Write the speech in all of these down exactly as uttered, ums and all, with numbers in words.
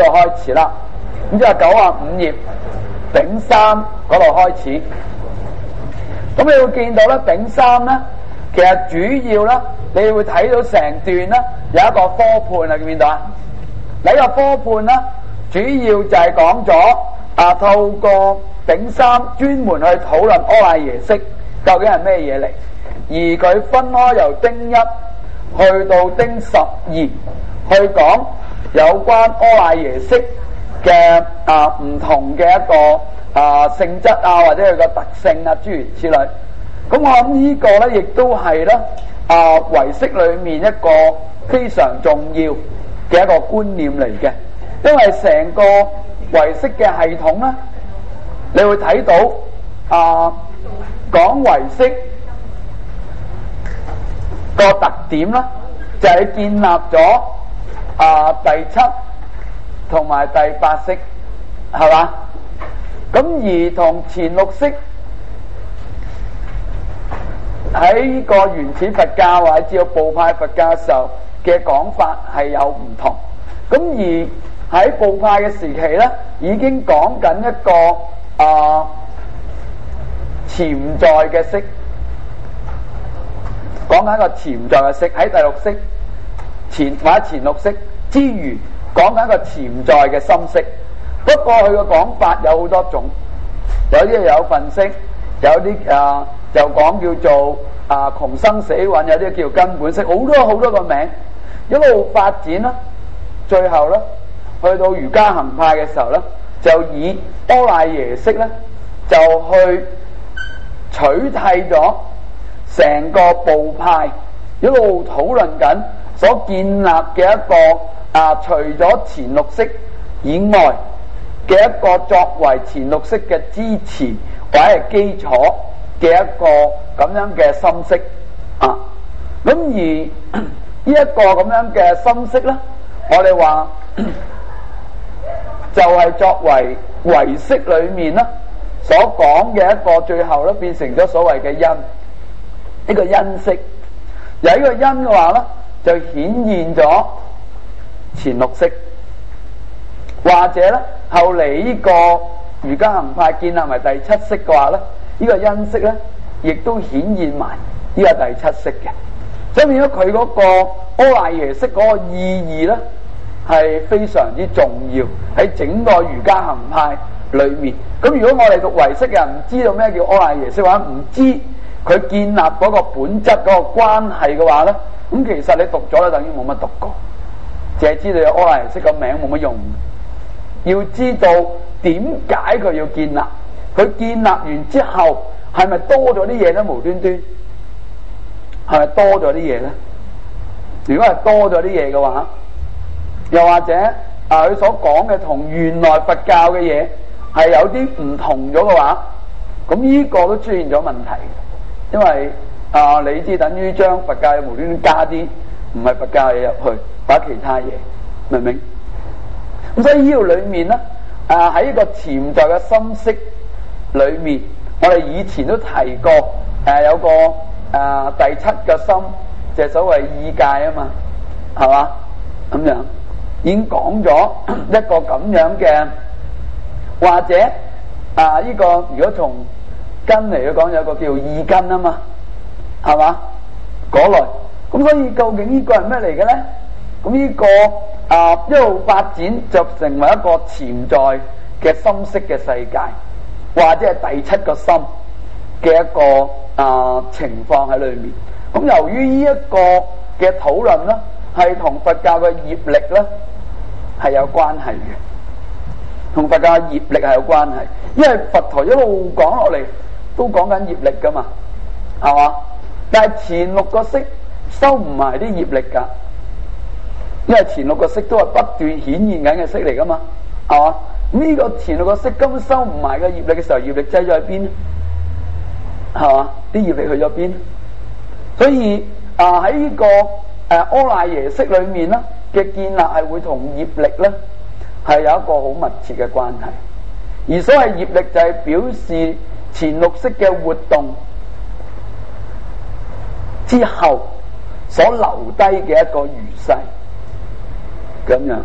開始啦。咁即係九啊五頁丙三嗰度開始。咁你會見到咧，丙三咧，其實主要咧，你會睇到成段咧有一個科判啊，見唔見到啊？呢個科判咧，主要就係講咗啊，透過丙三專門去討論阿賴耶識究竟係咩嘢嚟，而佢分開由丁一去到丁十二去講有關阿賴耶識嘅啊唔同嘅一個啊性質啊，或者佢個特性啊諸如此類。咁我諗呢個咧亦都係咧啊唯識裏面一個非常重要嘅一個觀念嚟嘅，因為成個唯識嘅系統咧，你會睇到啊講唯識個特點咧，就係建立咗啊第七同埋第八識，係嘛？咁而同前六識喺呢個原始佛教或者至到部派佛教嘅時候嘅講法係有唔同。咁而喺部派嘅時期咧，已經講緊一個啊潛在嘅識，講緊一個潛在嘅識喺第六識前或者前六識之餘，講緊一個潛在嘅心識。不過佢嘅講法有好多種，有啲有分析，有啲啊就講叫做啊窮生死蘊，有啲叫根本識，好多好多個名，一路發展啦。最後咧，去到瑜伽行派嘅時候咧，就以阿賴耶識咧，就去取替咗成個部派一路討論緊所建立嘅一個啊，除咗前六識以外嘅一個作為前六識嘅支持或者係基礎嘅一個咁樣嘅心識啊。咁而呢一個咁樣嘅心識咧，我哋話就係作為唯識裏面咧所講嘅一個最後咧變成咗所謂嘅因，呢個因識。而呢個因嘅話咧，就顯現咗前六識，或者咧後嚟呢個瑜伽行派建立為第七識嘅話咧，呢個因識咧亦都顯現埋呢個第七識嘅。所以變咗佢嗰個阿賴耶識嗰個意義咧，係非常之重要喺整個瑜伽行派裏面。咁如果我哋讀唯識嘅人唔知道咩叫阿賴耶識，或者唔知佢建立嗰個本質嗰個關係嘅話咧，咁其實你讀咗咧，等於冇乜讀過，淨係知道有阿賴耶識個名冇乜用。要知道點解佢要建立，佢建立完之後係咪多咗啲嘢咧？無端端係咪多咗啲嘢咧？如果係多咗啲嘢嘅話，又或者啊佢所講嘅同原來佛教嘅嘢係有啲唔同咗嘅話，咁呢個都出現咗問題。因為啊你知等於將佛教嘅無端端加啲唔係佛教嘅嘢入去，或者其他嘢，明唔明？咁所以呢度裏面咧，啊喺一個潛在嘅心識裏面，我哋以前都提過，誒、啊、有個誒、啊、第七個心，就係、是、所謂意界啊嘛，係嘛？咁樣已經講咗一個咁樣嘅，或者啊呢、這個如果從根嚟去講，有個叫意根啊嘛，係嘛？嗰類，咁所以究竟呢個係咩嚟嘅咧？咁呢、這個啊一路發展就成為一個潛在嘅心識嘅世界，或者係第七個心嘅一個啊情況喺裏面。咁由於呢一個嘅討論咧，係同佛教嘅業力咧係有關係嘅，同佛教嘅業力係有關係。因為佛陀一路講落嚟都講緊業力噶嘛，係嘛？但係前六個識收唔埋啲業力噶。因為前六個識都係不斷顯現緊嘅識嚟噶嘛，係嘛？呢個前六個識根本收唔埋嘅業力嘅時候，業力擠咗喺邊？係嘛？啲業力去咗邊？所以啊喺呢個誒阿賴耶識裏面咧嘅建立係會同業力咧係有一個好密切嘅關係。而所謂業力就係表示前六識嘅活動之後所留低嘅一個餘勢。咁樣，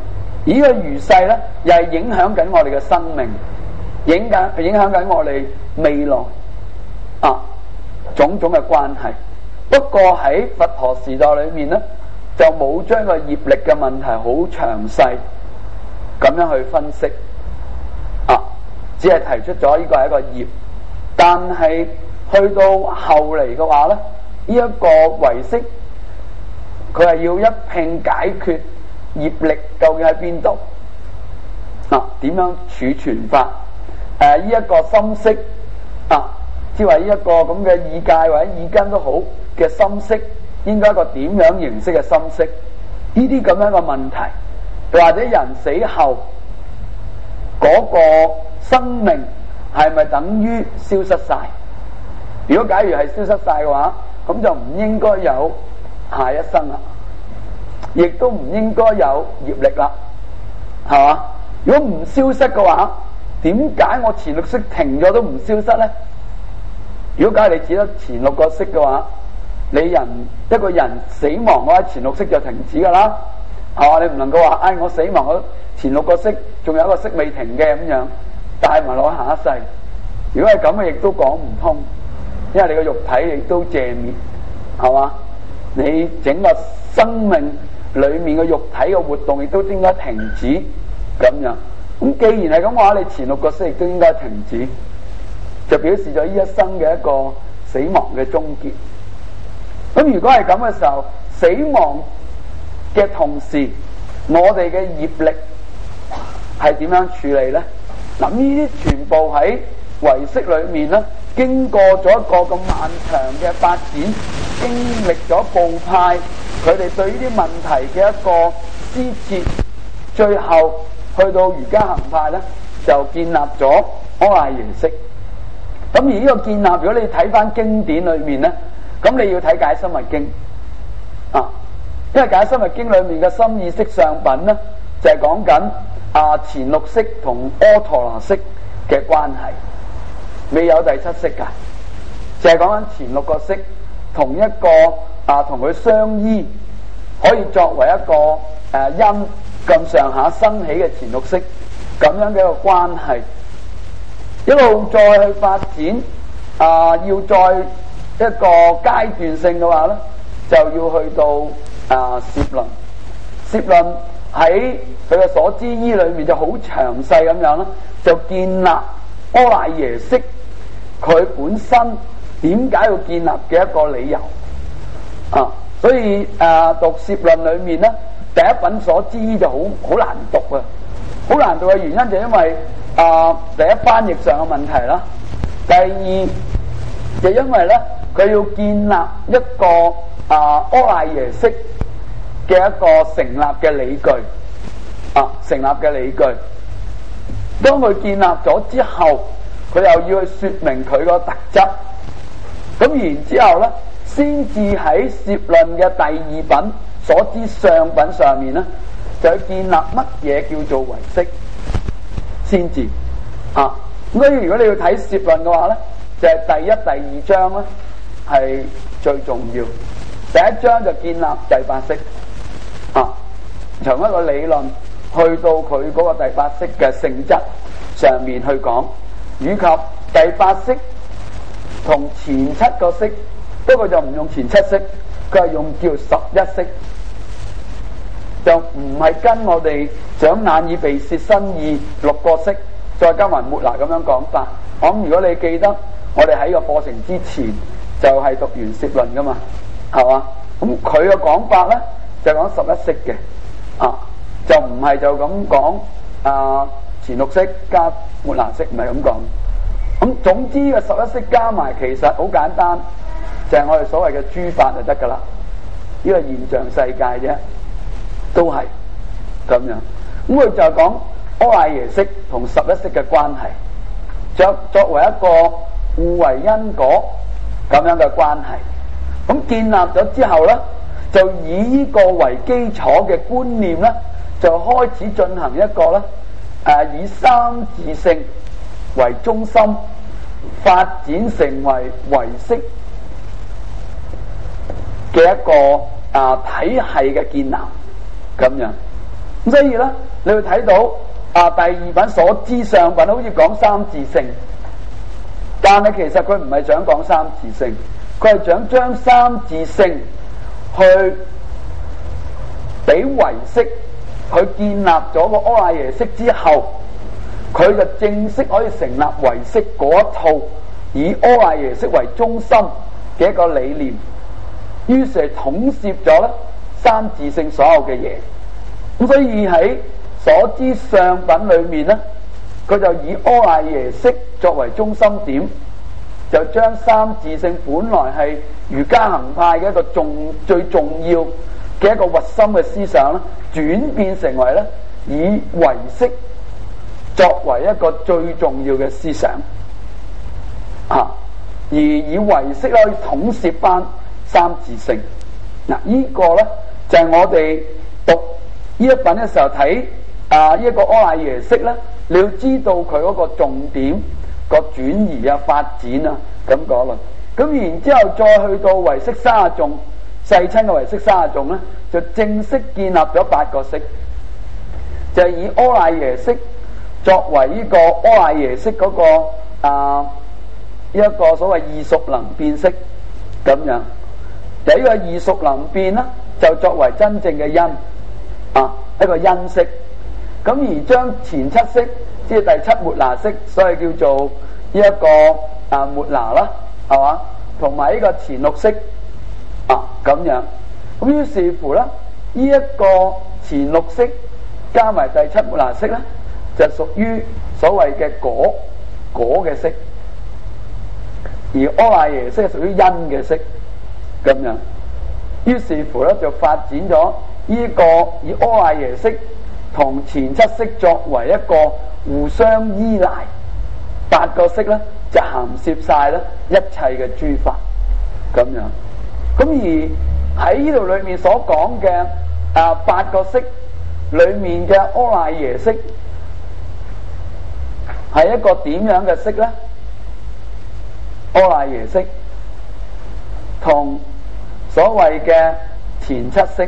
而呢個餘勢咧，又係影響緊我哋嘅生命，影緊影響緊我哋未來啊種種嘅關係。不過喺佛陀時代裏面咧，就冇將個業力嘅問題好詳細咁樣去分析啊，只係提出咗呢個係一個業。但係去到後嚟嘅話咧，呢、這、一個唯識佢係要一併解決業力究竟喺邊度啊？點樣儲存法？誒呢一個心識啊，即係話呢一個咁嘅意界或者意根都好嘅心識，應該一個點樣形式嘅心識？呢啲咁樣嘅問題，或者人死後嗰個生命係咪等於消失晒？如果假如係消失晒嘅話，咁就唔應該有下一生啦，亦都唔應該有業力啦，係嘛？如果唔消失嘅話，點解我前六識停咗都唔消失呢？如果假如你只得前六個識嘅話，你人一個人死亡嘅話，前六識就停止噶啦，係嘛？你唔能夠話，唉，我死亡我前六個識仲有一個識未停嘅咁樣，帶埋落下一世。如果係咁嘅，亦都講唔通，因為你個肉體亦都謝滅，係嘛？你整個生命裏面嘅肉體嘅活動亦都應該停止咁樣。咁既然係咁嘅話，你前六個識亦都應該停止，就表示咗呢一生嘅一個死亡嘅終結。咁如果係咁嘅時候，死亡嘅同時，我哋嘅業力係點樣處理呢？嗱，呢啲全部喺唯識裏面咧，經過咗一個咁漫長嘅發展，經歷咗部派佢哋對呢啲問題嘅一個施設，最後去到瑜伽行派咧，就建立咗阿賴耶識。咁而呢個建立，如果你睇翻經典裏面咧，咁你要睇解深密經啊，因為解深密經裏面嘅心意識相品咧，就係講緊啊前六識同阿陀羅識嘅關係，未有第七識噶，就係講緊前六個識同一個啊同佢相依，可以作為一個誒、啊、因咁上下生起嘅前六識咁樣嘅一個關係，一路再去發展啊，要再一個階段性嘅話咧，就要去到啊攝論。攝論喺佢嘅所知依裏面就好詳細咁樣啦，就建立阿賴耶識佢本身點解要建立嘅一個理由啊。所以誒、啊、讀攝論裏面咧，第一品所知依就好好難讀啊。好難讀嘅原因就因為啊第一翻譯上嘅問題啦，第二就因為咧佢要建立一個啊阿賴耶識嘅一個成立嘅理據啊，成立嘅理據。當佢建立咗之後，佢又要去說明佢個特質。咁然之後咧，先至喺攝論嘅第二品所知相品上面咧，就去建立乜嘢叫做唯識先至啊。咁所以如果你要睇攝論嘅話咧，就係、是、第一、第二章咧係最重要。第一章就建立第八識啊，從一個理論去到佢嗰個第八識嘅性質上面去講，以及第八識同前七個識，不過就唔用前七識，佢係用叫十一識，就唔係跟我哋掌眼耳鼻舌身意六個識再加埋末那咁樣講法。我諗如果你記得，我哋喺個課程之前就係、是、讀完攝論噶嘛，係嘛？咁佢嘅講法咧就講十一識嘅，啊，就唔係就咁講啊前六識加末那識，唔係咁講。咁總之嘅十一識加埋其實好簡單，就係、是、我哋所謂嘅諸法就得噶啦。呢、這個現象世界啫，都係咁樣。咁佢就講阿賴耶識同十一識嘅關係，作作為一個互為因果咁樣嘅關係。咁建立咗之後咧，就以呢個為基礎嘅觀念咧，就開始進行一個咧，誒以三自性為中心，發展成為唯識嘅一個啊體系嘅建立咁樣。 咁所以咧，你會睇到啊第二品所知上品好似講三自性，但係其實佢唔係想講三自性，佢係想將三自性去俾唯識佢建立咗個阿賴耶識之後，佢就正式可以成立唯識嗰一套以阿賴耶識為中心嘅一個理念，於是係統攝咗咧三自性所有嘅嘢。咁所以喺所知相品裏面咧，佢就以阿賴耶識作為中心點，就將三自性本來係瑜伽行派嘅一個重最重要嘅一個核心嘅思想咧，轉變成為咧以唯識作為一個最重要嘅思想啊，而以唯識咧可以統攝翻三自性。嗱、啊，這個、呢個咧就係、是、我哋讀呢一品嘅時候睇啊呢一個阿賴耶識咧，你要知道佢嗰個重點、個轉移啊、發展啊咁講啦。咁然之後再去到唯識三十頌，世親嘅唯識三十頌咧，就正式建立咗八個識，就係、是、以阿賴耶識作為呢個阿賴耶識嗰、那個啊一個所謂異熟能變識咁樣。就呢個異熟能變啦，就作為真正嘅因啊一個因識。咁而將前七識，即係第七末那識，所以叫做呢一個啊末那啦，係嘛？同埋呢個前六識啊咁樣。咁於是乎咧，呢、這、一個前六識加埋第七末那識咧，就屬於所謂嘅果果嘅識，而阿賴耶識係屬於因嘅識咁樣。於是乎咧，就發展咗呢個以阿賴耶識同前七識作為一個互相依賴，八個識咧就含攝晒咧一切嘅諸法咁樣。咁而喺呢度裏面所講嘅啊八個識裏面嘅阿賴耶識係一個點樣嘅識咧？阿賴耶識同所謂嘅前七識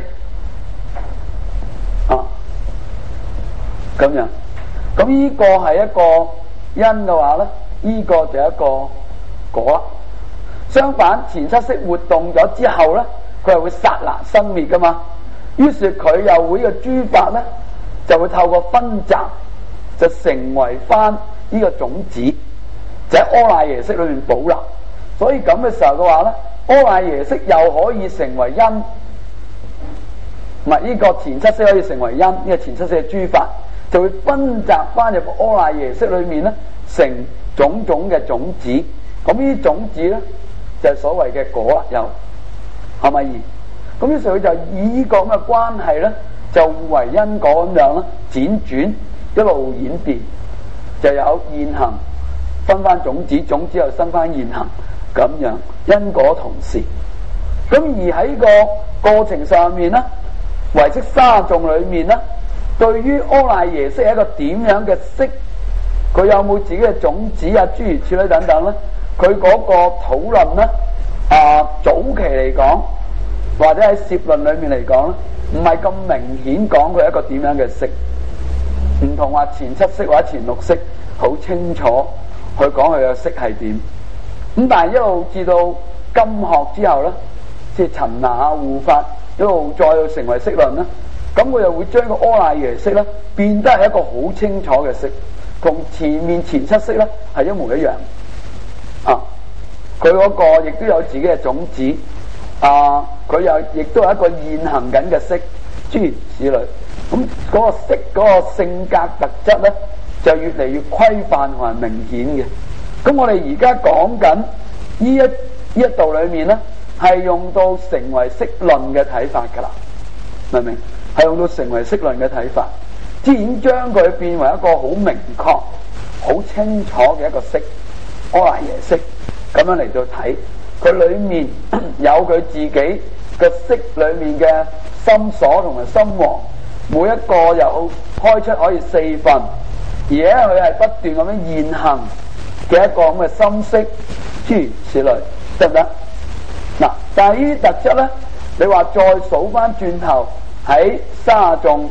啊咁樣，咁呢個係一個因嘅話咧，呢、這個就係一個果啦。相反，前七識活動咗之後咧，佢係會剎那生滅噶嘛，於是佢又會呢個諸法咧就會透過分集就成為翻呢個種子，就喺阿賴耶識裏面保留。所以咁嘅時候嘅話咧，阿賴耶識又可以成為因，唔係呢個前七識可以成為因，呢、這個前七識嘅諸法就會分集翻入阿賴耶識裏面咧，成種種嘅種子。咁呢啲種子咧就係、是、所謂嘅果啦，又係咪？咁於是佢就以呢個咁嘅關係咧，就為因果咁樣啦，輾轉一路演變，就有現行分翻種子，種子又生翻現行。咁樣因果同時，咁而喺個過程上面咧，唯識三十頌裏面咧，對於阿賴耶識係一個點樣嘅識，佢有冇自己嘅種子啊、諸如此類等等咧？佢嗰個討論咧，啊早期嚟講，或者喺攝論裏面嚟講咧，唔係咁明顯講佢係一個點樣嘅識，唔同話前七識或者前六識好清楚去講佢嘅識係點。咁但係一路至到今學之後咧，即係陳那啊、護法一路再成為釋論啦，咁佢又會將個阿賴耶識咧變得係一個好清楚嘅識，同前面前七識咧係一模一樣啊！佢嗰個亦都有自己嘅種子啊，佢又亦都有一個現行緊嘅識，諸如此類。咁嗰個識嗰個性格特質咧，就越嚟越規範同埋明顯嘅。咁我哋而家講緊呢一呢一度裏面咧，係用到成為釋論嘅睇法噶啦，明唔明？係用到成為釋論嘅睇法，自然將佢變為一個好明確、好清楚嘅一個識，阿賴耶識咁樣嚟到睇，佢裏面有佢自己嘅識裏面嘅心所同埋心王，每一個有開出可以四份，而且佢係不斷咁樣現行嘅一個咁嘅心識，諸如此類，得唔得？嗱，但係呢啲特質咧，你話再數翻轉頭喺三十頌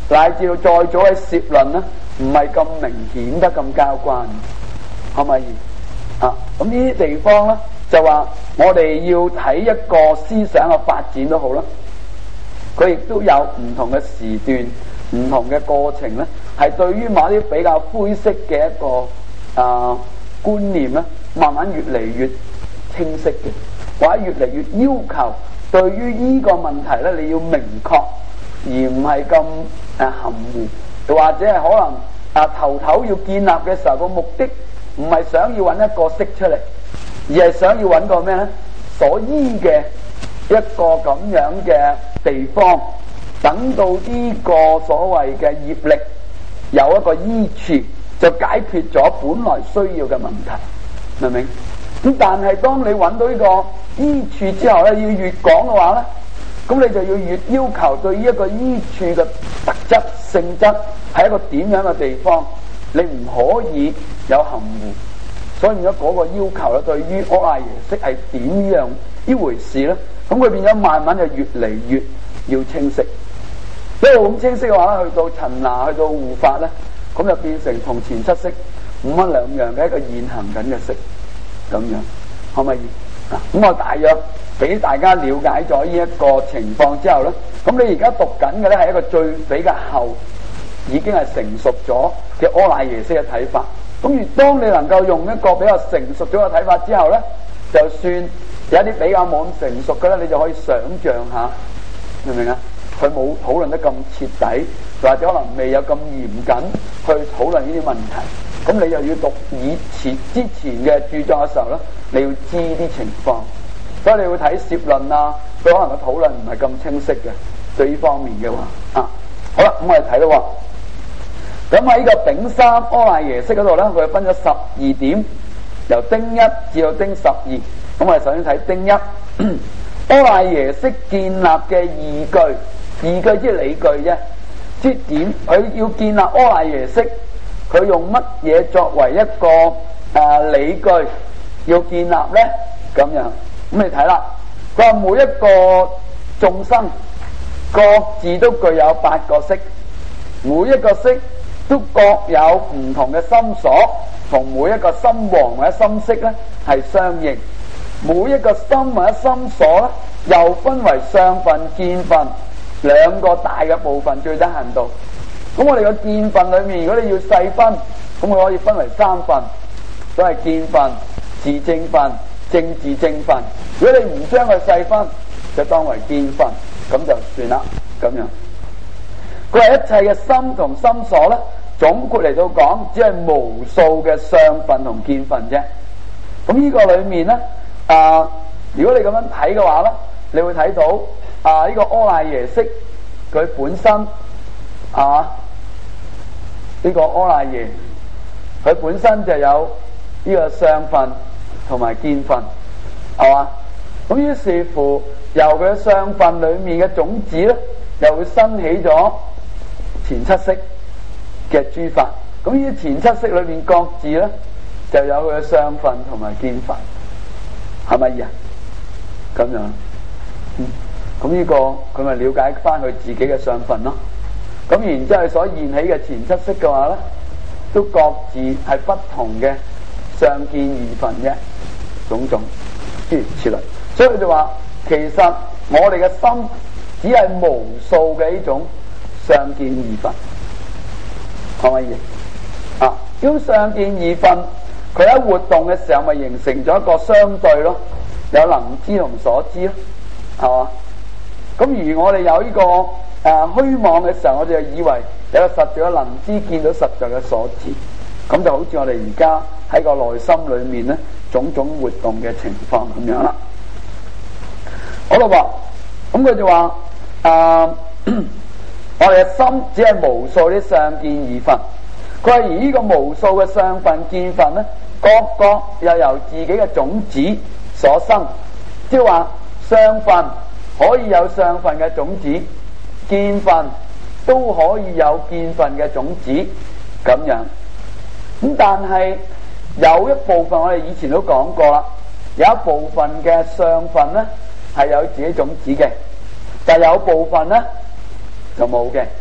乃至到再早喺攝論咧，唔係咁明顯得咁交關，可唔可以？啊，咁呢啲地方咧，就話我哋要睇一個思想嘅發展都好啦，佢亦都有唔同嘅時段、唔同嘅過程咧，係對於某啲比較灰色嘅一個啊觀念咧，慢慢越嚟越清晰嘅，或者越嚟越要求對於呢個問題咧，你要明確，而唔係咁誒含糊，又或者係可能啊頭頭要建立嘅時候個目的唔係想要揾一個識出嚟，而係想要揾個咩咧？所依嘅一個咁樣嘅地方，等到呢個所謂嘅業力有一個依處，就解決咗本來需要嘅問題，明唔明？咁但係當你揾到呢個依處之後咧，要越講嘅話咧，咁你就要越要求對於一個依處嘅特質性質係一個點樣嘅地方，你唔可以有含糊。所以變咗嗰個要求咧，對於阿賴耶識係點樣呢回事咧，咁佢變咗慢慢就越嚟越要清晰。一路咁清晰嘅話咧，去到陳那，去到護法咧，咁就變成同前七識五分兩樣嘅一個現行緊嘅識，咁樣可唔可以？嗱，咁我大約俾大家了解咗呢一個情況之後咧，咁你而家讀緊嘅咧係一個最比較後，已經係成熟咗嘅阿賴耶識嘅睇法。咁而當你能夠用一個比較成熟咗嘅睇法之後咧，就算有一啲比較冇咁成熟嘅咧，你就可以想像下，明唔明啊？佢冇討論得咁徹底，或者可能未有咁嚴謹去討論呢啲問題。咁你又要讀以前之前嘅著作嘅時候咧，你要知啲情況，所以你會睇攝論啊，佢可能個討論唔係咁清晰嘅，對呢方面嘅話啊。好啦，咁我哋睇到。咁喺呢個丙三阿賴耶識嗰度咧，佢分咗十二點，由丁一至到丁十二。咁我哋首先睇丁一，阿賴耶識建立嘅義據，義據即係理據啫。即係點？佢要建立阿賴耶識，佢用乜嘢作為一個誒、呃、理據要建立咧？咁樣，咁你睇啦。佢話每一個眾生各自都具有八個識，每一個識都各有唔同嘅心所，同每一個心王或者心識咧係相應。每一個心或者心所咧，又分為相分、見分兩個大嘅部分，最低限度。咁我哋個見分裏面，如果你要細分，咁佢可以分為三分，都係見分、自正分、正自正分。如果你唔將佢細分，就當為見分，咁就算啦。咁樣，佢係一切嘅心同心所咧，總括嚟到講，只係無數嘅相分同見分啫。咁呢個裏面咧，啊，如果你咁樣睇嘅話咧，你會睇到啊呢個阿賴耶識佢本身啊呢個阿賴耶，佢本身就有呢個相分同埋見分，係嘛？咁於是乎，由佢嘅相分裏面嘅種子咧，又會生起咗前七識嘅諸法。咁呢啲前七識裏面各自咧，就有佢嘅相分同埋見分，係咪啊？咁樣，嗯，咁呢個佢咪了解翻佢自己嘅相分咯。咁然之後所現起嘅前七識嘅話咧，都各自係不同嘅相見二分嘅種種諸如此類。所以佢就話，其實我哋嘅心只係無數嘅呢種相見二分，可唔可以？啊，咁相見二分，佢喺活動嘅時候咪形成咗一個相對咯，有能知同所知咯，係嘛？咁而我哋有呢、這個誒、呃、虛妄嘅時候，我哋就以為有個實在嘅能知見到實在嘅所知，咁就好似我哋而家喺個內心裏面咧，種種活動嘅情況咁樣啦。好啦噃，咁佢就話誒、呃，我哋嘅心只係無數啲相見二分。佢話而呢個無數嘅相分見分咧，各各又由自己嘅種子所生，即係話相分可以有相分嘅種子，見分都可以有見分嘅種子咁樣。咁但係有一部分我哋以前都講過啦，有一部分嘅相分咧係有自己種子嘅，但係有部分咧就冇嘅。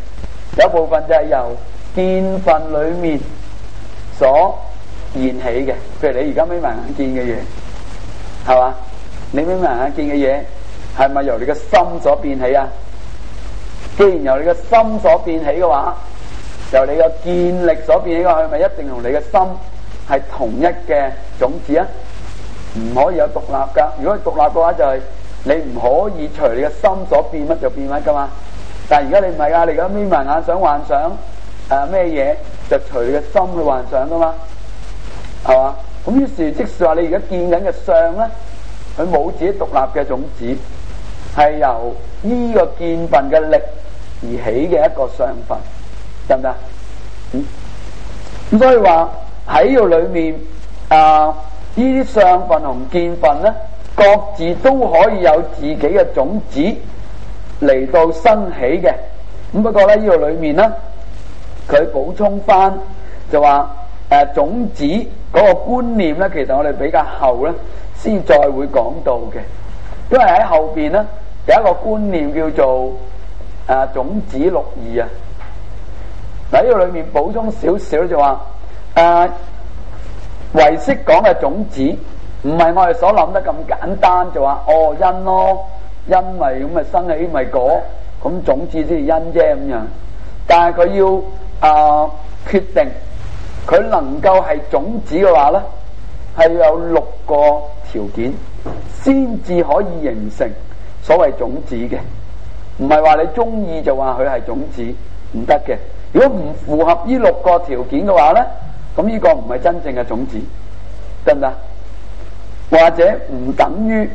有部分就係由見分裏面所現起嘅。譬如你而家眯埋眼見嘅嘢，係嘛？你眯埋眼見嘅嘢係咪由你嘅心所變起啊？既然由你嘅心所變起嘅話，由你嘅見力所變起嘅，係咪一定同你嘅心係同一嘅種子啊？唔可以有獨立噶。如果獨立嘅話，就係、是、你唔可以隨你嘅心所變乜就變乜噶嘛。但係而家你唔係啊，你而家眯埋眼想幻想誒咩嘢，就隨你嘅心去幻想噶嘛，係嘛？咁於是即使話你而家見緊嘅相咧，佢冇自己獨立嘅種子，係由呢個見分嘅力而起嘅一個相分，得唔得？嗯，咁所以話喺呢度裏面啊，呢啲相分同見分咧，各自都可以有自己嘅種子嚟到生起嘅。咁不過咧，呢度裏面咧，佢補充翻就話誒、啊、種子嗰個觀念咧，其實我哋比較後咧先再會講到嘅，因為喺後邊咧有一個觀念叫做誒、啊、種子六義啊。嗱，呢個裏面補充少少就話誒唯識講嘅種子唔係我哋所諗得咁簡單，就話哦因咯，因咪咁咪生起咪果，咁種子先係因啫咁樣。但係佢要啊、呃、決定佢能夠係種子嘅話咧，係有六個條件先至可以形成所謂種子嘅，唔係話你中意就話佢係種子，唔得嘅。如果唔符合呢六個條件嘅話咧，咁呢個唔係真正嘅種子，得唔得？或者唔等於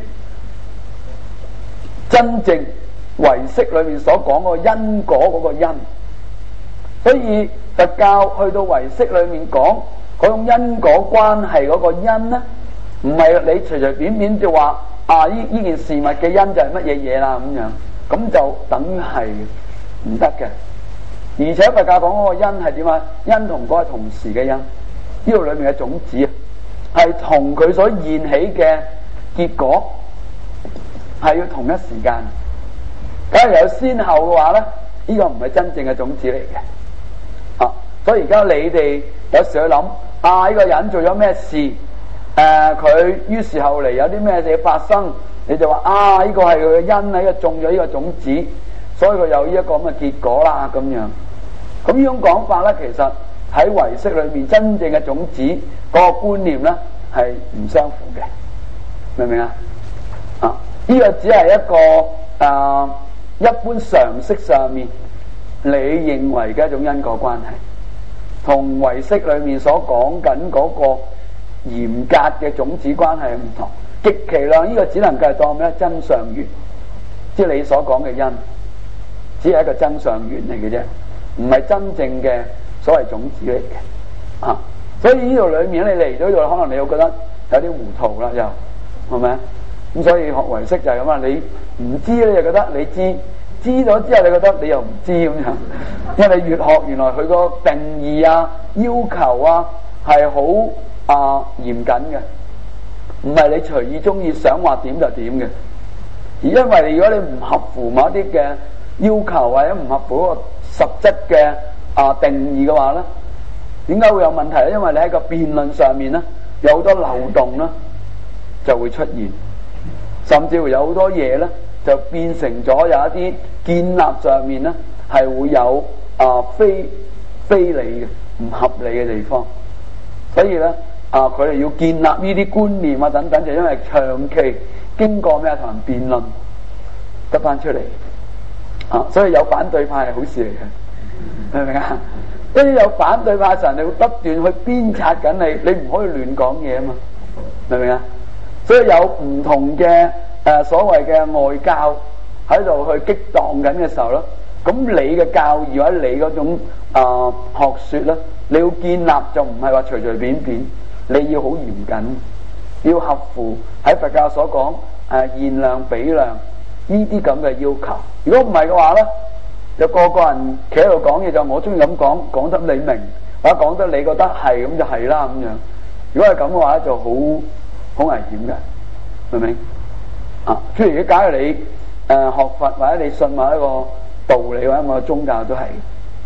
真正唯識裏面所講個因果嗰個因。所以佛教去到唯識裏面講嗰種因果關係嗰個因咧，唔係你隨隨便便就話啊呢呢件事物嘅因就係乜嘢嘢啦咁樣，咁就等於係唔得嘅。而且佛教講嗰個因係點啊？因同果係同時嘅因，呢度裏面嘅種子啊，係同佢所現起嘅結果係要同一時間。假如有先後嘅話咧，呢個唔係真正嘅種子嚟嘅。啊，所以而家你哋有時去諗啊，呢個人做咗咩事？誒、呃，佢於是後嚟有啲咩嘢發生，你就話啊，呢個係佢嘅因，喺個種咗呢個種子，所以佢有呢一個咁嘅結果啦咁樣。咁呢種講法咧，其實喺唯識裏面真正嘅種子嗰個觀念咧係唔相符嘅，明唔明啊？啊，呢個只係一個誒、呃、一般常識上面你認為嘅一種因果關係，同唯識裏面所講緊嗰個嚴格嘅種子關係唔同。極其量呢個只能夠係當咩真相緣，即係你所講嘅因，只係一個真相緣嚟嘅啫，唔係真正嘅所謂種子嚟嘅。啊，所以呢度裏面你嚟到呢度，可能你會覺得有啲糊塗啦，又係咪啊？咁所以學唯識就係咁啊，你唔知你就覺得你知，知咗之後你覺得你又唔知咁樣，因為你越學原來佢個定義啊、要求啊係好啊嚴謹嘅，唔係你隨意中意想話點就點嘅。而因為如果你唔合乎某一啲嘅要求或者唔合乎嗰個實質嘅啊定義嘅話咧，點解會有問題咧？因為你喺個辯論上面咧有好多漏洞咧就會出現，甚至會有好多嘢咧就變成咗有一啲建立上面咧係會有啊非非理嘅唔合理嘅地方。所以咧啊佢哋要建立呢啲觀念啊等等，就因為長期經過咩同人辯論得翻出嚟啊，所以有反對派係好事嚟嘅，明唔明啊？因為有反對派嘅時候，你會不斷去鞭策緊你，你唔可以亂講嘢啊嘛，明唔明啊？所以有唔同嘅誒、呃、所謂嘅外教喺度去激盪緊嘅時候咧，咁你嘅教義或者你嗰種啊、呃、學說咧，你要建立就唔係話隨隨便便，你要好嚴謹，要合乎喺佛教所講誒現量比量呢啲咁嘅要求。如果唔係嘅話咧，就個個人企喺度講嘢就我中意咁講，講得你明，或者講得你覺得係咁就係啦咁樣。如果係咁嘅話咧，就好好危險嘅，明唔明？啊，譬如假如你誒、呃、學佛或者你信某一個道理或者某個宗教都係，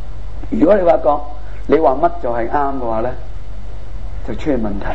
如果你發覺你話乜就係啱嘅話咧，就出現問題，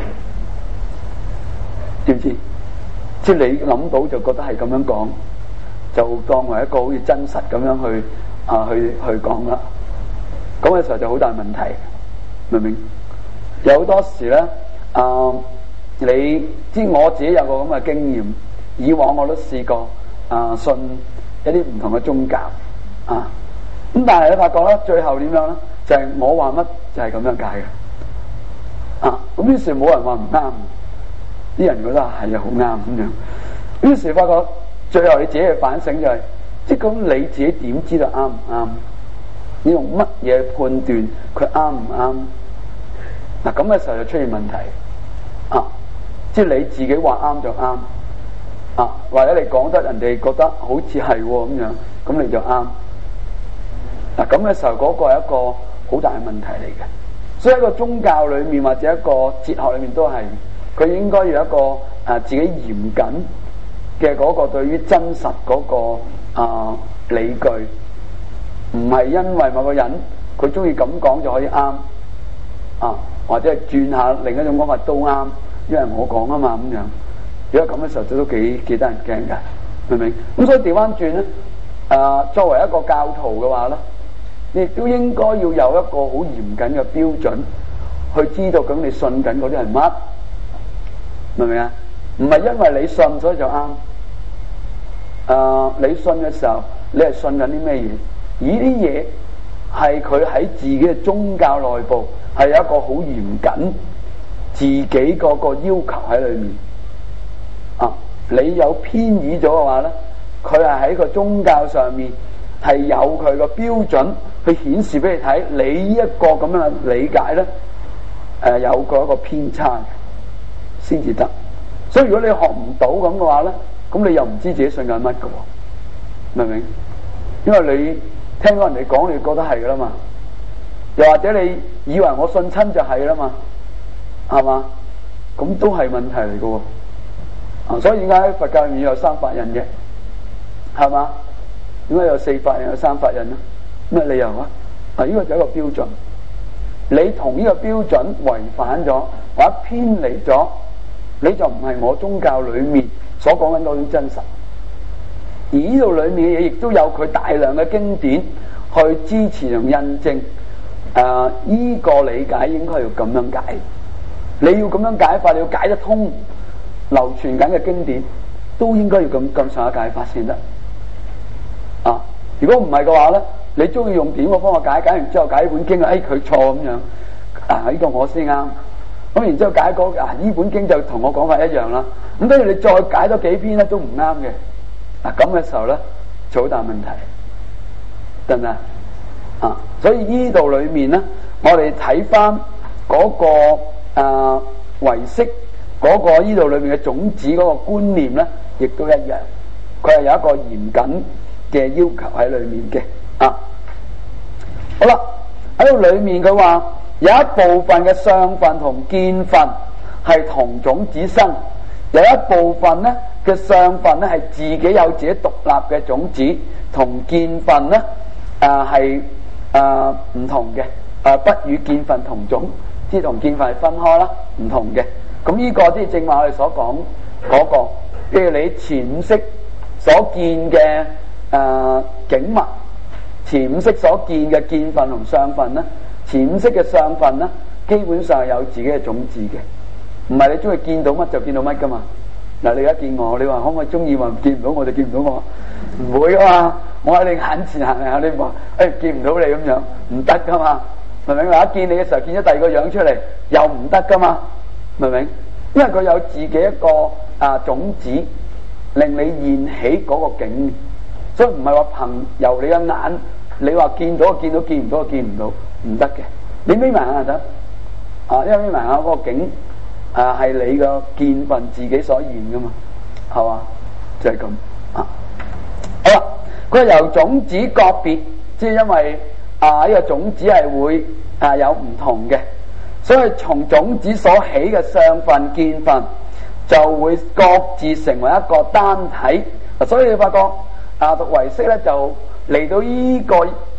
知唔知？即係你諗到就覺得係咁樣講，就當為一個好似真實咁樣去啊去去講啦。咁嘅時候就好大問題，明唔明？有好多時咧，啊、呃，你知我自己有個咁嘅經驗，以往我都試過啊、呃、信一啲唔同嘅宗教啊，咁但係你發覺咧，最後點樣咧？就係、是、我話乜就係咁樣解嘅，啊，咁於是冇人話唔啱，啲人覺得係啊好啱咁樣，於是發覺最後你自己嘅反省就係、是，即係咁你自己點知道啱唔啱？你用乜嘢判斷佢啱唔啱？嗱，咁嘅時候就出現問題啊！即係你自己話啱就啱啊，或者你講得人哋覺得好似係咁樣，咁你就啱。嗱，咁嘅時候嗰個係一個好大嘅問題嚟嘅。所以一個宗教裏面或者一個哲學裏面都係，佢應該要有一個誒、啊、自己嚴謹嘅嗰個對於真實嗰、嗰個啊理據，唔係因為某個人佢中意咁講就可以啱啊。或者係轉下另一種講法都啱，因為我講啊嘛咁樣。如果咁嘅時候，都都幾幾得人驚㗎，明唔明？咁所以調翻轉咧，誒、呃、作為一個教徒嘅話咧，你亦都應該要有一個好嚴謹嘅標準，去知道咁你信緊嗰啲係乜，明唔明啊？唔係因為你信所以就啱。誒、呃，你信嘅時候，你係信緊啲咩嘢？而呢啲嘢係佢喺自己嘅宗教內部。係有一個好嚴謹自己嗰個要求喺裏面啊！你有偏移咗嘅話咧，佢係喺個宗教上面係有佢個標準去顯示俾你睇，你呢一個咁樣嘅理解咧，誒、呃、有個一個偏差先至得。所以如果你學唔到咁嘅話咧，咁你又唔知自己信緊乜嘅喎，明唔明？因為你聽到人哋講，你覺得係噶啦嘛。又或者你以為我信親就係啦嘛，係嘛？咁都係問題嚟嘅喎。啊，所以點解佛教入面有三法印嘅？係嘛？點解有四法印有三法印咧？咩理由啊？啊，呢個就係一個標準。你同呢個標準違反咗，或者偏離咗，你就唔係我宗教裏面所講緊嗰種真實。而呢度裏面嘅嘢亦都有佢大量嘅經典去支持同印證。誒，依、呃這個理解應該要咁樣解，你要咁樣解法，你要解得通流傳緊嘅經典，都應該要咁咁上下解法先得。啊，如果唔係嘅話咧，你中意用點個方法解，解完之後解一本經啊，誒佢錯咁樣，啊呢、這個我先啱，咁然之後解嗰啊呢本經就同我講法一樣啦，咁跟住你再解多幾篇咧都唔啱嘅，嗱咁嘅時候咧就好大問題，得唔得？啊，所以呢度裏面咧，我哋睇翻嗰個誒唯識嗰個呢度裏面嘅種子嗰個觀念咧，亦都一樣，佢係有一個嚴謹嘅要求喺裏面嘅。啊，好啦，喺度裏面佢話有一部分嘅相分同見分係同種子生，有一部分咧嘅相分咧係自己有自己獨立嘅種子，同見分咧誒係。誒，唔、呃、同嘅，誒、呃，不與見分同種，即係同見分係分開啦，唔同嘅。咁呢個即係正話我哋所講嗰、那個，譬如你前五識所見嘅誒、呃、景物，前五識所見嘅見分同相分咧，前五識嘅相分咧，基本上係有自己嘅種子嘅，唔係你中意見到乜就見到乜噶嘛。嗱，你而家見我，你話可唔可以中意話見唔到我就見唔到我？唔會啊嘛！我喺你眼前行下，你話誒、哎、見唔到你咁樣，唔得噶嘛，明唔明？嗱，一見你嘅時候見咗第二個樣出嚟，又唔得噶嘛，明唔明？因為佢有自己一個啊種子，令你現起嗰個境，所以唔係話憑由你嘅眼，你話見到見到見唔到見唔到，唔得嘅。你眯埋眼就得，啊，因為眯埋眼嗰個境啊係你嘅見分自己所現噶嘛，係嘛？就係、是、咁啊。好啦，佢係由種子個別，即係因為啊呢、這個種子係會啊有唔同嘅，所以從種子所起嘅相分見分就會各自成為一個單體。所以你發覺啊讀唯識咧就嚟到呢個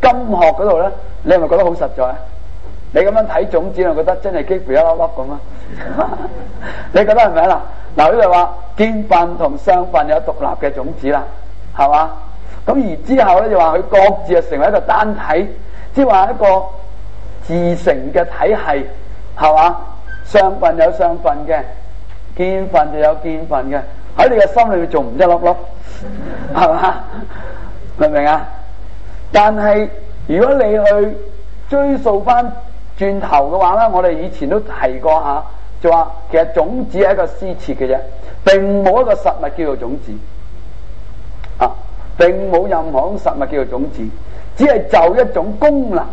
金學嗰度咧，你係咪覺得好實在啊？你咁樣睇種子，我覺得真係幾乎一粒粒咁啊！你覺得係咪啊？嗱，呢度話見分同相分有獨立嘅種子啦，係嘛？咁而之後咧就話佢各自就成為一個單體，即係話一個自成嘅體系，係嘛？相分有相分嘅，見分就有見分嘅，喺你嘅心裏面仲唔一粒粒，係嘛？明唔明啊？但係如果你去追溯翻轉頭嘅話咧，我哋以前都提過下，就話其實種子係一個施設嘅啫，並冇一個實物叫做種子啊，並冇任何種實物叫做種子，只係就一種功能、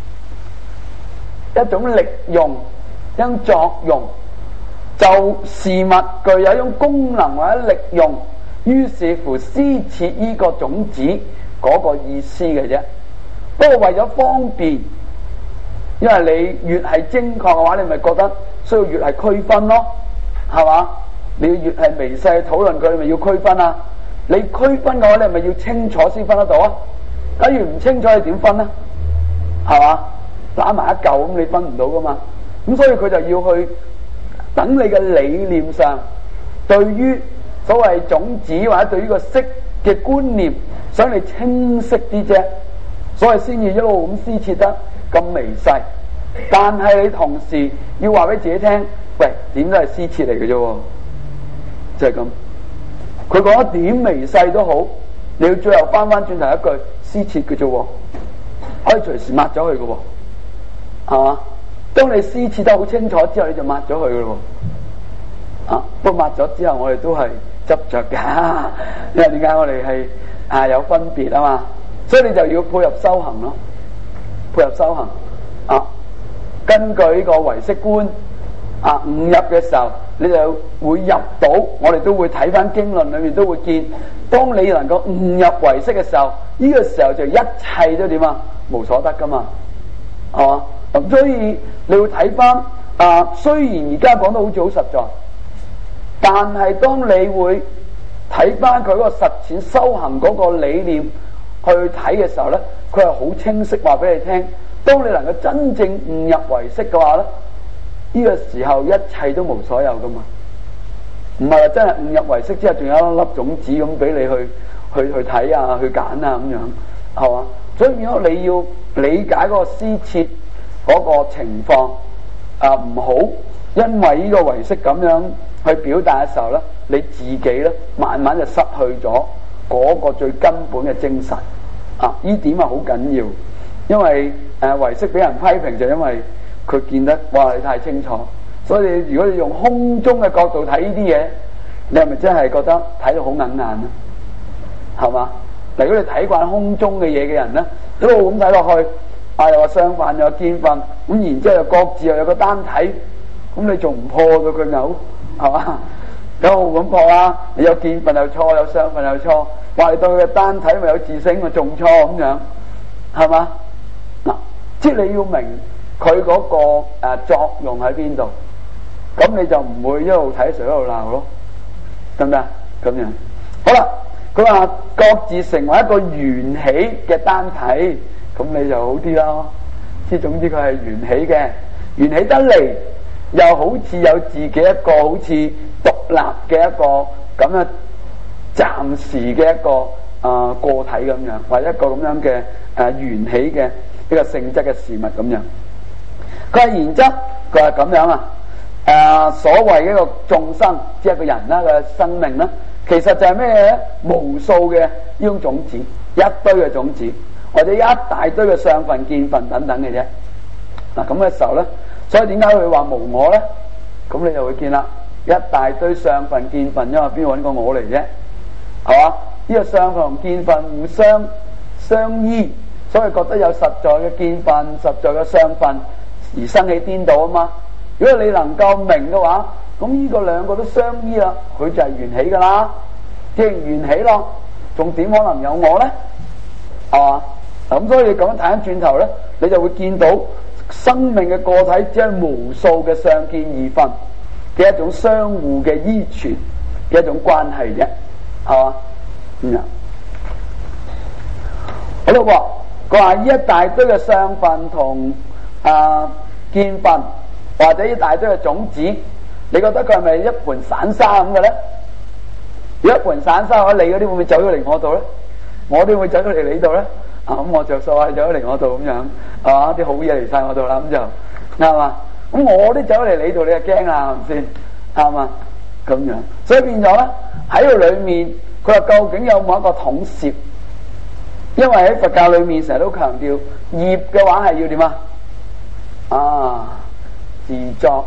一種力用、一種作用，就事物具有一種功能或者力用，於是乎施設呢個種子嗰個意思嘅啫。不過為咗方便，因為你越係精確嘅話，你咪覺得需要越係區分咯，係嘛？你要越係微細討論佢，你咪要區分啊！你區分嘅話，你係咪要清楚先分得到啊？假如唔清楚，你點分呢？係嘛？打埋一嚿咁，你分唔到噶嘛？咁所以佢就要去等你嘅理念上，對於所謂種子或者對於個色嘅觀念，想你清晰啲啫。所以先至一路咁施設得咁微細，但係你同時要話俾自己聽，喂，點都係施設嚟嘅啫，就係咁。佢講一點微細都好，你要最後翻翻轉頭一句施設嘅啫，可以隨時抹咗佢嘅，係嘛？當你施設得好清楚之後，你就抹咗佢嘅咯。啊，不過抹咗之後，我哋都係執着㗎，因為點解我哋係啊有分別啊嘛？所以你就要配合修行咯，配合修行啊！根據呢個唯識觀啊，悟入嘅時候，你就會入到，我哋都會睇翻經論裏面都會見，當你能夠悟入唯識嘅時候，呢、這個時候就一切都點啊？無所得噶嘛，係嘛？咁所以你會睇翻啊，雖然而家講得好似好實在，但係當你會睇翻佢嗰個實踐修行嗰個理念。去睇嘅時候咧，佢係好清晰話俾你聽。當你能夠真正悟入唯識嘅話咧，呢、這個時候一切都無所有噶嘛。唔係話真係悟入唯識之後，仲有一粒種子咁俾你去去去睇啊，去揀啊咁樣，係嘛？所以如果你要理解嗰個施設嗰個情況啊，唔好因為呢個唯識咁樣去表達嘅時候咧，你自己咧慢慢就失去咗嗰個最根本嘅精神啊！呢點係好緊要，因為誒唯識俾人批評就因為佢見得哇你太清楚，所以你如果你用空中嘅角度睇呢啲嘢，你係咪真係覺得睇到好眼眼啊？係嘛？如果你睇慣空中嘅嘢嘅人咧，一路咁睇落去，啊又話相反又見分，咁然之後又各自又有個單體，咁你仲唔破到佢嘔？係嘛？有咁破啊！你有見分又錯，有相分又錯，話你對佢嘅單體咪有自性咪仲錯咁樣，係嘛？嗱，即係你要明佢嗰個誒作用喺邊度，咁你就唔會一路睇誰一路鬧咯，得唔得？咁樣好啦，佢話各自成為一個緣起嘅單體，咁你就好啲啦。即係總之佢係緣起嘅，緣起得嚟又好似有自己一個好似獨立嘅一個咁嘅暫時嘅一個啊、呃、個體咁樣，或者一個咁樣嘅誒緣起嘅一個性質嘅事物咁樣。佢係原則，佢係咁樣啊。誒、呃，所謂嘅一個眾生，即係一個人啦嘅生命啦，其實就係咩咧？無數嘅呢種種子，一堆嘅種子，或者一大堆嘅相分、見分等等嘅啫。嗱咁嘅時候咧，所以點解佢話無我咧？咁你就會見啦。一大堆相分見分，因為邊個揾個我嚟啫？係嘛？呢個相分同見分互相相依，所以覺得有實在嘅見分、實在嘅相分而生起顛倒啊嘛。如果你能夠明嘅話，咁呢個兩個都相依啦，佢就係緣起噶啦。既然緣起咯，仲點可能有我咧？係嘛？咁所以你咁樣睇翻轉頭咧，你就會見到生命嘅個體只係無數嘅相見二分嘅一種相互嘅依存嘅一種關係啫，係嘛？咁樣好啦， 佢話呢一大堆嘅相分同啊見分，或者一大堆嘅種子，你覺得佢係咪一盤散沙咁嘅咧？如果一盤散沙，你嗰啲會唔會走咗嚟我度咧？我啲會走咗嚟你度咧？啊咁我着數啊，走咗嚟我度咁樣，係嘛？啲好嘢嚟晒我度啦，咁就啱嘛？咁我啲走咗嚟你度，你就驚啦，係咪先？啱嘛？咁樣，所以變咗咧喺度裏面，佢話究竟有冇一個統攝？因為喺佛教裏面成日都強調業嘅話係要點啊？啊，自作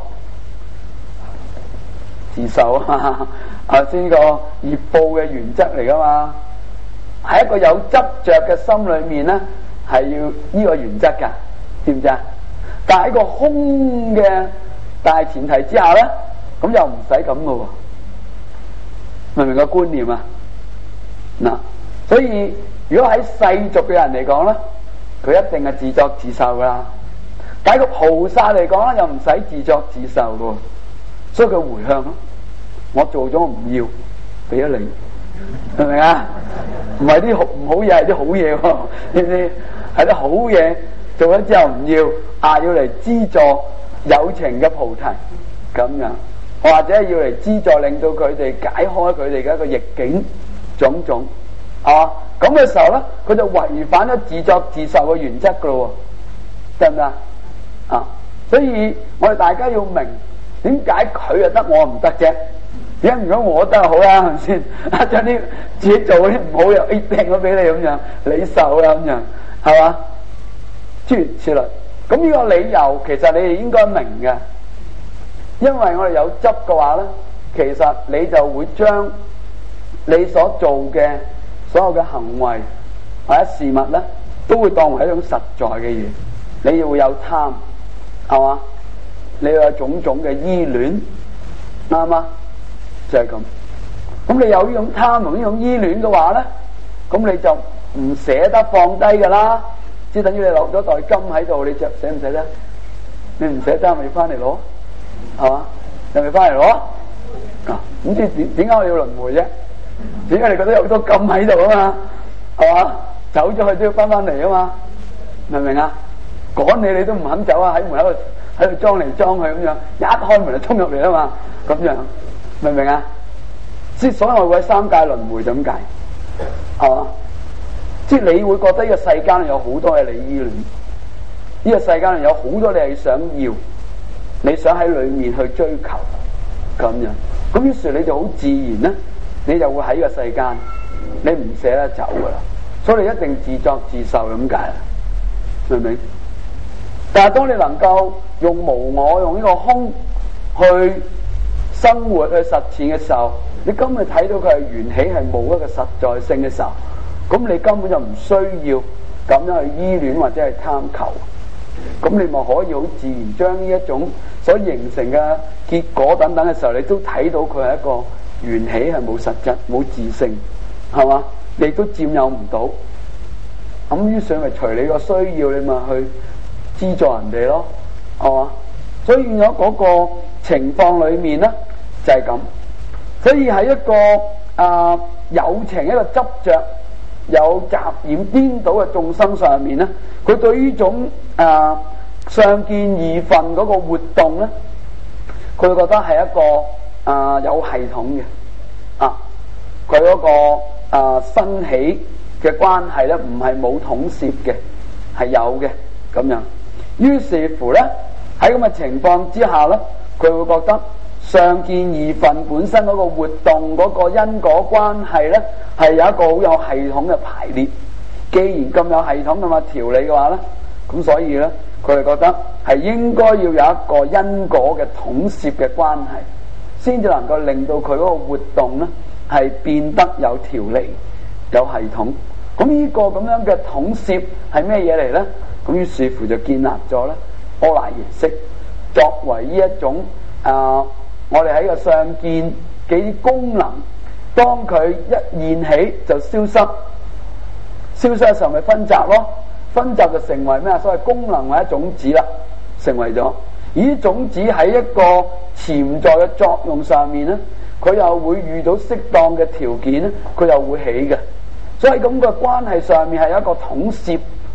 自受啊！頭先個業報嘅原則嚟噶嘛，喺一個有執着嘅心裏面咧，係要呢個原則噶，知唔知啊？但係喺個空嘅大前提之下咧，咁又唔使咁噶喎，明唔明個觀念啊？嗱，所以如果喺世俗嘅人嚟講咧，佢一定係自作自受噶啦。但係個菩薩嚟講咧，又唔使自作自受噶，所以佢回向咯。我做咗唔要，俾咗你，明唔明啊？唔係啲好唔好嘢，係啲好嘢喎，知唔知？係啲好嘢做咗之後唔要，啊要嚟資助有情嘅菩提咁樣，或者要嚟資助令到佢哋解開佢哋嘅一個逆境種種，係嘛？咁嘅時候咧，佢就違反咗自作自受嘅原則噶咯，得唔得啊？所以我哋大家要明點解佢又得我唔得啫？點解如果我得好啦，係咪先？啊，將啲自己做嗰啲唔好又掟咗俾你咁樣，你受啦咁樣，係嘛？諸如此類。咁呢個理由其實你哋應該明嘅，因為我哋有執嘅話咧，其實你就會將你所做嘅所有嘅行為或者事物咧，都會當為一種實在嘅嘢。你會有貪，係嘛？你會有種種嘅依戀，啱嗎？就係咁。咁你有呢種貪同呢種依戀嘅話咧，咁你就唔捨得放低噶啦。即係等於你留咗袋金喺度，你着捨唔捨得？你唔捨得咪翻嚟攞，係嘛？你咪翻嚟攞。啊，咁即係點點解我要輪迴啫？點解你覺得有好多金喺度啊嘛？係嘛？走咗去都要翻翻嚟啊嘛？明唔明啊？趕你你都唔肯走啊！喺門口度喺度裝嚟裝去咁樣，一開門就衝入嚟啊嘛！咁樣明唔明啊？即係所以我會喺三界輪迴就咁解，係嘛？即係你會覺得呢個世間有好多嘢你依戀，呢個世間有好多你係想要，你想喺裏面去追求咁樣，咁於是你就好自然咧，你就會喺呢個世間，你唔捨得走噶啦，所以你一定自作自受咁解，明唔明？但係當你能夠用無我、用呢個空去生活、去實踐嘅時候，你根本睇到佢係緣起，係冇一個實在性嘅時候，咁你根本就唔需要咁樣去依戀或者係貪求，咁你咪可以好自然將呢一種所形成嘅結果等等嘅時候，你都睇到佢係一個緣起，係冇實質、冇自性，係嘛？你都佔有唔到，咁於是咪隨你個需要，你咪去資助人哋咯，係嘛？所以變咗嗰個情況裏面咧，就係咁。所以喺一個啊、呃、有情一個執着有雜染顛倒嘅眾生上面咧，佢對於呢種啊相見二分嗰個活動咧，佢會覺得係一個啊、呃、有系統嘅啊，佢嗰、那個啊生、呃、起嘅關係咧，唔係冇統攝嘅，係有嘅咁樣。於是乎咧，喺咁嘅情況之下咧，佢會覺得相見二分本身嗰個活動嗰個因果關係咧，係有一個好有系統嘅排列。既然咁有系統咁嘅條理嘅話咧，咁所以咧，佢哋覺得係應該要有一個因果嘅統攝嘅關係，先至能夠令到佢嗰個活動咧係變得有條理、有系統。咁呢個咁樣嘅統攝係咩嘢嚟咧？咁於是乎就建立咗咧阿賴耶識，作為呢一種啊、呃，我哋喺個相見嘅啲功能，當佢一現起就消失，消失嘅時候咪分集咯，分集就成為咩？所謂功能或者種子啦，成為咗。而啲種子喺一個潛在嘅作用上面咧，佢又會遇到適當嘅條件咧，佢又會起嘅。所以咁個關係上面係有一個統攝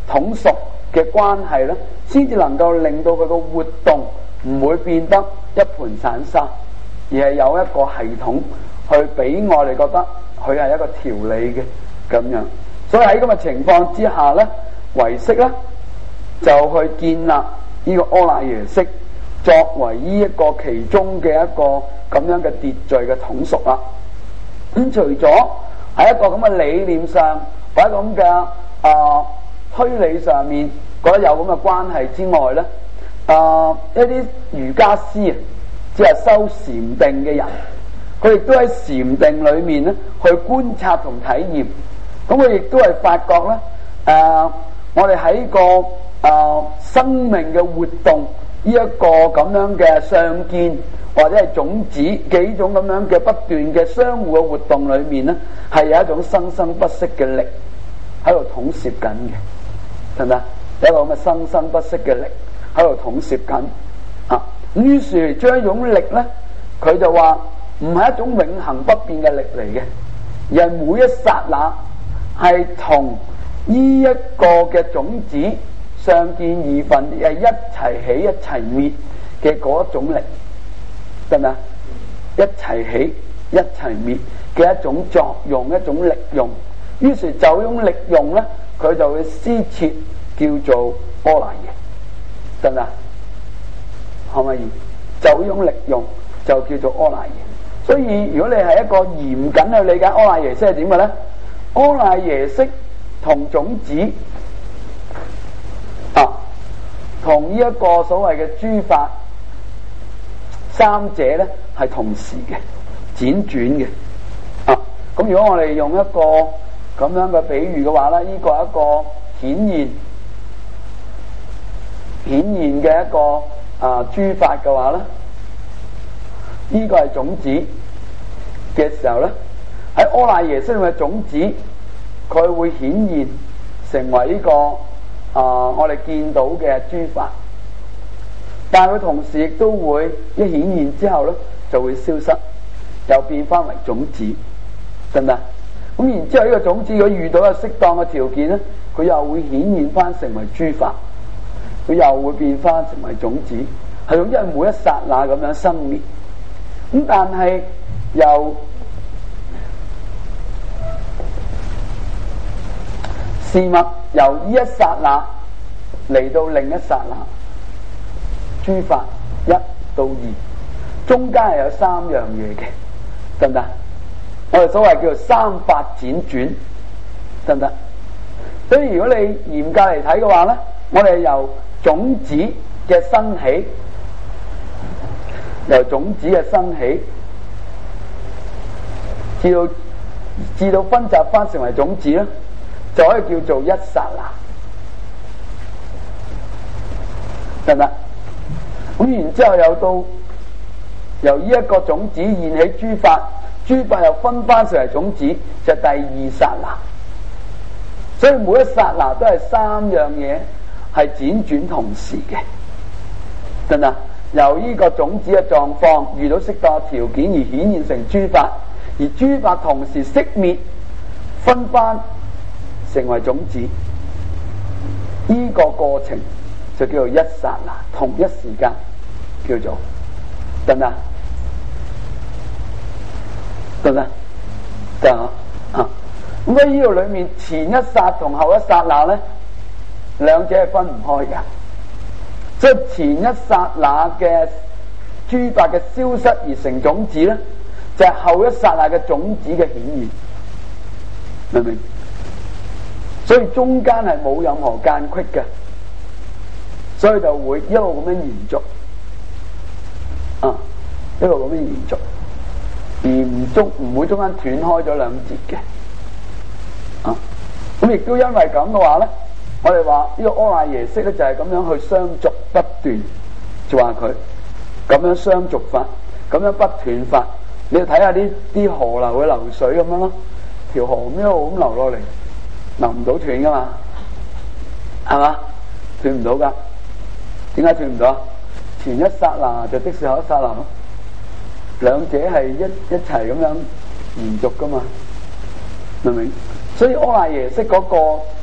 統屬嘅關係咧，先至能夠令到佢個活動唔會變得一盤散沙，而係有一個系統去俾我哋覺得佢係一個條理嘅咁樣。所以喺咁嘅情況之下咧，唯識咧就去建立呢個阿賴耶識作為呢一個其中嘅一個咁樣嘅秩序嘅統屬啦。咁、嗯、除咗喺一個咁嘅理念上或者咁嘅啊推理上面覺得有咁嘅關係之外咧，啊、呃、一啲瑜伽師啊，即係修禪定嘅人，佢亦都喺禪定裏面咧去觀察同體驗。咁佢亦都係發覺咧，誒、呃，我哋喺個誒、呃、生命嘅活動呢一個咁樣嘅相見或者係種子幾種咁樣嘅不斷嘅相互嘅活動裏面咧，係有一種生生不息嘅力喺度統攝緊嘅，係咪啊？有一個咁嘅生生不息嘅力喺度統攝緊啊！於是將一種力咧，佢就話唔係一種永恆不變嘅力嚟嘅，而係每一剎那係同呢一個嘅種子相見二分係一齊起一齊滅嘅嗰種力，得唔得？一齊起一齊滅嘅一種作用，一種力用。於是就用力用咧，佢就會施設叫做阿賴耶，得唔得？可唔可以？就用力用就叫做阿賴耶。所以如果你係一個嚴謹去理解阿賴耶識係點嘅咧？阿賴耶識同種子啊，同呢一個所謂嘅諸法三者咧係同時嘅輾轉嘅啊。咁如果我哋用一個咁樣嘅比喻嘅話咧，呢、這個係一個顯現顯現嘅一個啊諸法嘅話咧，呢、這個係種子嘅時候咧。喺阿賴耶識裏嘅種子，佢會顯現成為呢、這個啊、呃、我哋見到嘅諸法，但係佢同時亦都會一顯現之後咧就會消失，又變翻為種子，得唔得？咁然之後呢個種子如果遇到有適當嘅條件咧，佢又會顯現翻成為諸法，佢又會變翻成為種子，係總之係每一剎那咁樣生滅。咁但係由事物由呢一剎那嚟到另一剎那，諸法一到二，中間係有三樣嘢嘅，得唔得？我哋所謂叫做三法輾轉，得唔得？所以如果你嚴格嚟睇嘅話咧，我哋由種子嘅生起，由種子嘅生起，至到至到分集翻成為種子咧，就可以叫做一剎那，得唔得？咁然之後又到由呢一個種子現起諸法，諸法又分翻成為種子，就第二剎那。所以每一剎那都係三樣嘢係輾轉同時嘅，得唔得？由呢個種子嘅狀況遇到適當條件而顯現成諸法，而諸法同時熄滅分翻成為種子，呢、這個過程就叫做一剎那，同一時間叫做，得唔得？得唔得？得啊！咁喺呢度裏面，前一剎同後一剎那咧，兩者係分唔開嘅。即係前一剎那嘅諸法嘅消失而成種子咧，就係、是、後一剎那嘅種子嘅顯現，明唔明？所以中間係冇任何間隙嘅，所以就會一路咁樣延續，啊，一路咁樣延續，而唔中唔會中間斷開咗兩節嘅，啊，咁亦都因為咁嘅話咧，我哋話呢個阿賴耶識咧就係咁樣去相續不斷，就話佢咁樣相續法，咁樣不斷法，你要睇下啲啲河流嘅流水咁樣咯，條河咁一路咁流落嚟。流唔到斷噶嘛，係嘛？斷唔到噶，點解斷唔到啊？前一剎那就即是後一剎那咯，兩者係一一齊咁樣延續噶嘛，明唔明？所以阿賴耶識嗰個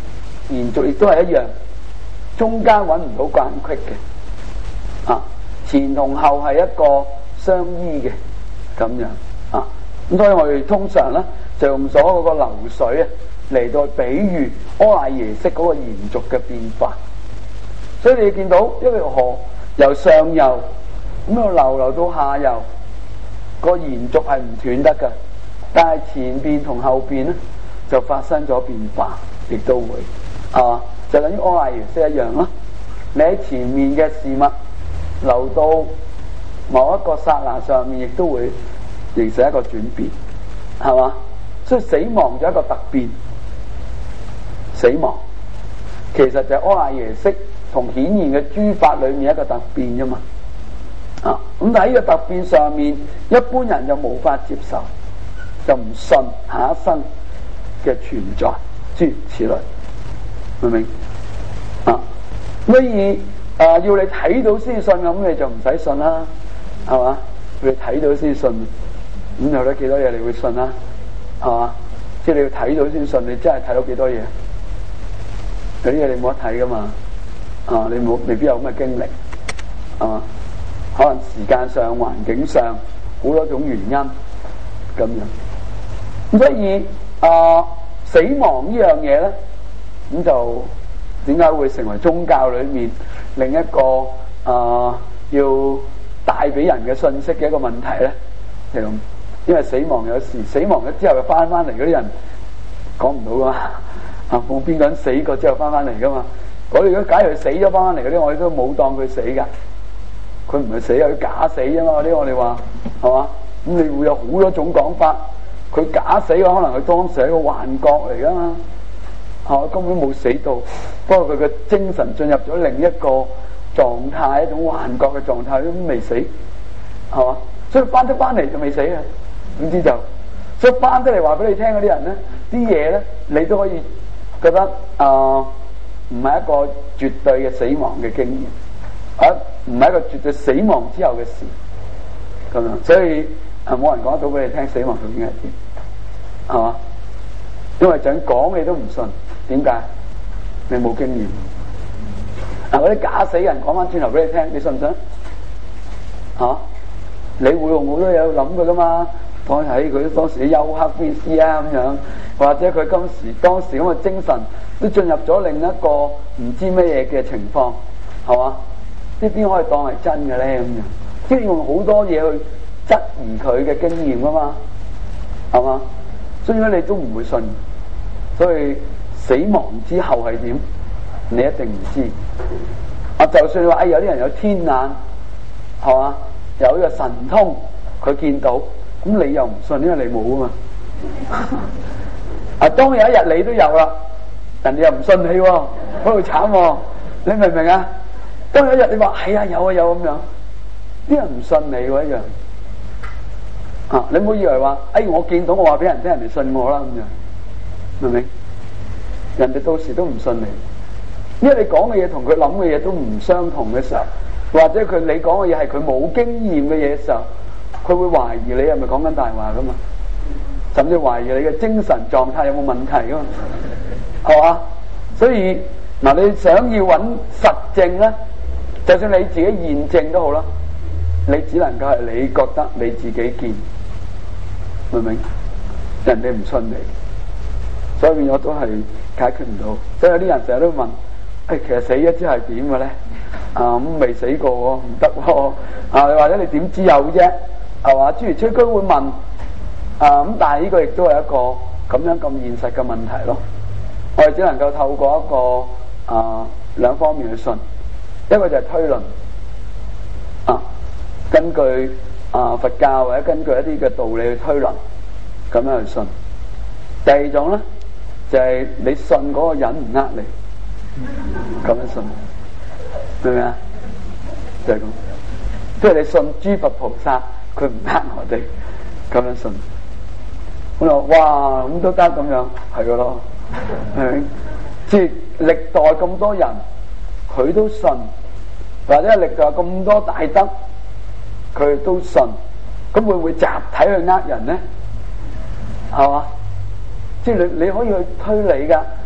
延續亦都係一樣，中間揾唔到間隙嘅，啊，前同後係一個相依嘅咁樣啊。咁所以我哋通常咧就用咗嗰個流水啊嚟到比喻阿賴耶識嗰個延續嘅變化。所以你見到一條河由上游咁樣流流到下游，個延續係唔斷得㗎，但係前邊同後邊咧就發生咗變化，亦都會啊，就等於阿賴耶識一樣咯。你喺前面嘅事物流到某一個剎那上面，亦都會形成一個轉變，係嘛？所以死亡就一個突變，死亡其實就係阿賴耶識同顯現嘅諸法裏面一個突變啫嘛。啊，咁但係呢個突變上面，一般人就無法接受，就唔信下一生嘅存在，諸如此類，明唔明？啊，所以啊，要你睇到先信，咁你就唔使信啦，係嘛？要你睇到先信，咁有得幾多嘢你會信啦？係嘛？即係你要睇到先信，你真係睇到幾多嘢？有啲嘢你冇得睇噶嘛？啊，你冇未必有咁嘅經歷，係嘛？可能時間上、環境上好多種原因咁樣。咁所以啊，死亡呢樣嘢咧，咁就點解會成為宗教裏面另一個啊要帶俾人嘅信息嘅一個問題咧？就咁，因為死亡有時死亡咗之後又翻翻嚟嗰啲人講唔到噶嘛。啊，冇邊個人死過之後翻翻嚟噶嘛？我哋如果假如佢死咗翻翻嚟嗰啲，我哋都冇當佢死噶。佢唔係死啊，佢假死啊嘛！嗰啲我哋話係嘛？咁你會有好多種講法。佢假死嘅可能佢當時係一個幻覺嚟噶嘛，係嘛？根本冇死到，不過佢嘅精神進入咗另一個狀態，一種幻覺嘅狀態都未死，係嘛？所以翻得翻嚟就未死啊！點知就所以翻得嚟話俾你聽嗰啲人咧，啲嘢咧你都可以覺得啊，唔係一個絕對嘅死亡嘅經驗啊。唔係一個絕對死亡之後嘅事，咁樣，所以啊冇人講得到俾你聽死亡究竟係點，係嘛？因為就咁講你都唔信，點解？你冇經驗。嗱，嗰啲假死人講翻轉頭俾你聽，你信唔信？嚇、啊？你會用好多嘢諗佢噶嘛？當喺佢當時嘅休克 B C 啊咁樣，或者佢今時當時咁嘅精神都進入咗另一個唔知咩嘢嘅情況，係嘛？呢邊可以當係真嘅咧咁樣，即係用好多嘢去質疑佢嘅經驗噶嘛，係嘛？所以咧你都唔會信，所以死亡之後係點，你一定唔知。啊，就算你話哎有啲人有天眼，係嘛？有呢個神通，佢見到，咁你又唔信，因為你冇啊嘛。啊，當有一日你都有啦，人哋又唔信你喎，好慘喎，你明唔明啊？當有一日你話係啊有啊有咁樣，啲人唔信你喎一樣。啊，你唔好以為話，哎我見到我話俾人聽，人哋信我啦咁樣，明唔明？人哋到時都唔信你，因為你講嘅嘢同佢諗嘅嘢都唔相同嘅時候，或者佢你講嘅嘢係佢冇經驗嘅嘢嘅時候，佢會懷疑你係咪講緊大話噶嘛，甚至懷疑你嘅精神狀態有冇問題噶嘛，係嘛？所以嗱，你想要揾實證咧，就算你自己驗證都好啦，你只能夠係你覺得你自己見，明唔明？人哋唔信你，所以變咗都係解決唔到。所以有啲人成日都問，誒、哎，其實死咗之後係點嘅咧？啊，咁未死過喎，唔得喎。啊，或者你點知有啫？係嘛？諸如此類會問。啊，咁但係呢個亦都係一個咁樣咁現實嘅問題咯。我哋只能夠透過一個啊兩方面去信，一個就係推論，啊，根據啊佛教或者根據一啲嘅道理去推論，咁樣去信。第二種咧就係、是、你信嗰個人唔呃你，咁樣信，明唔明啊？就係、是、咁，即係你信諸佛菩薩，佢唔呃我哋，咁樣信。我話哇咁都得咁樣，係噶咯。即係歷代咁多人，佢都信，或者歷代咁多大德，佢都信，咁會唔會集體去呃人咧？係嘛？即係你你可以去推理噶，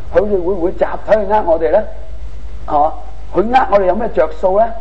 佢哋會唔會集體去呃我哋咧？係嘛？佢呃我哋有咩着數咧？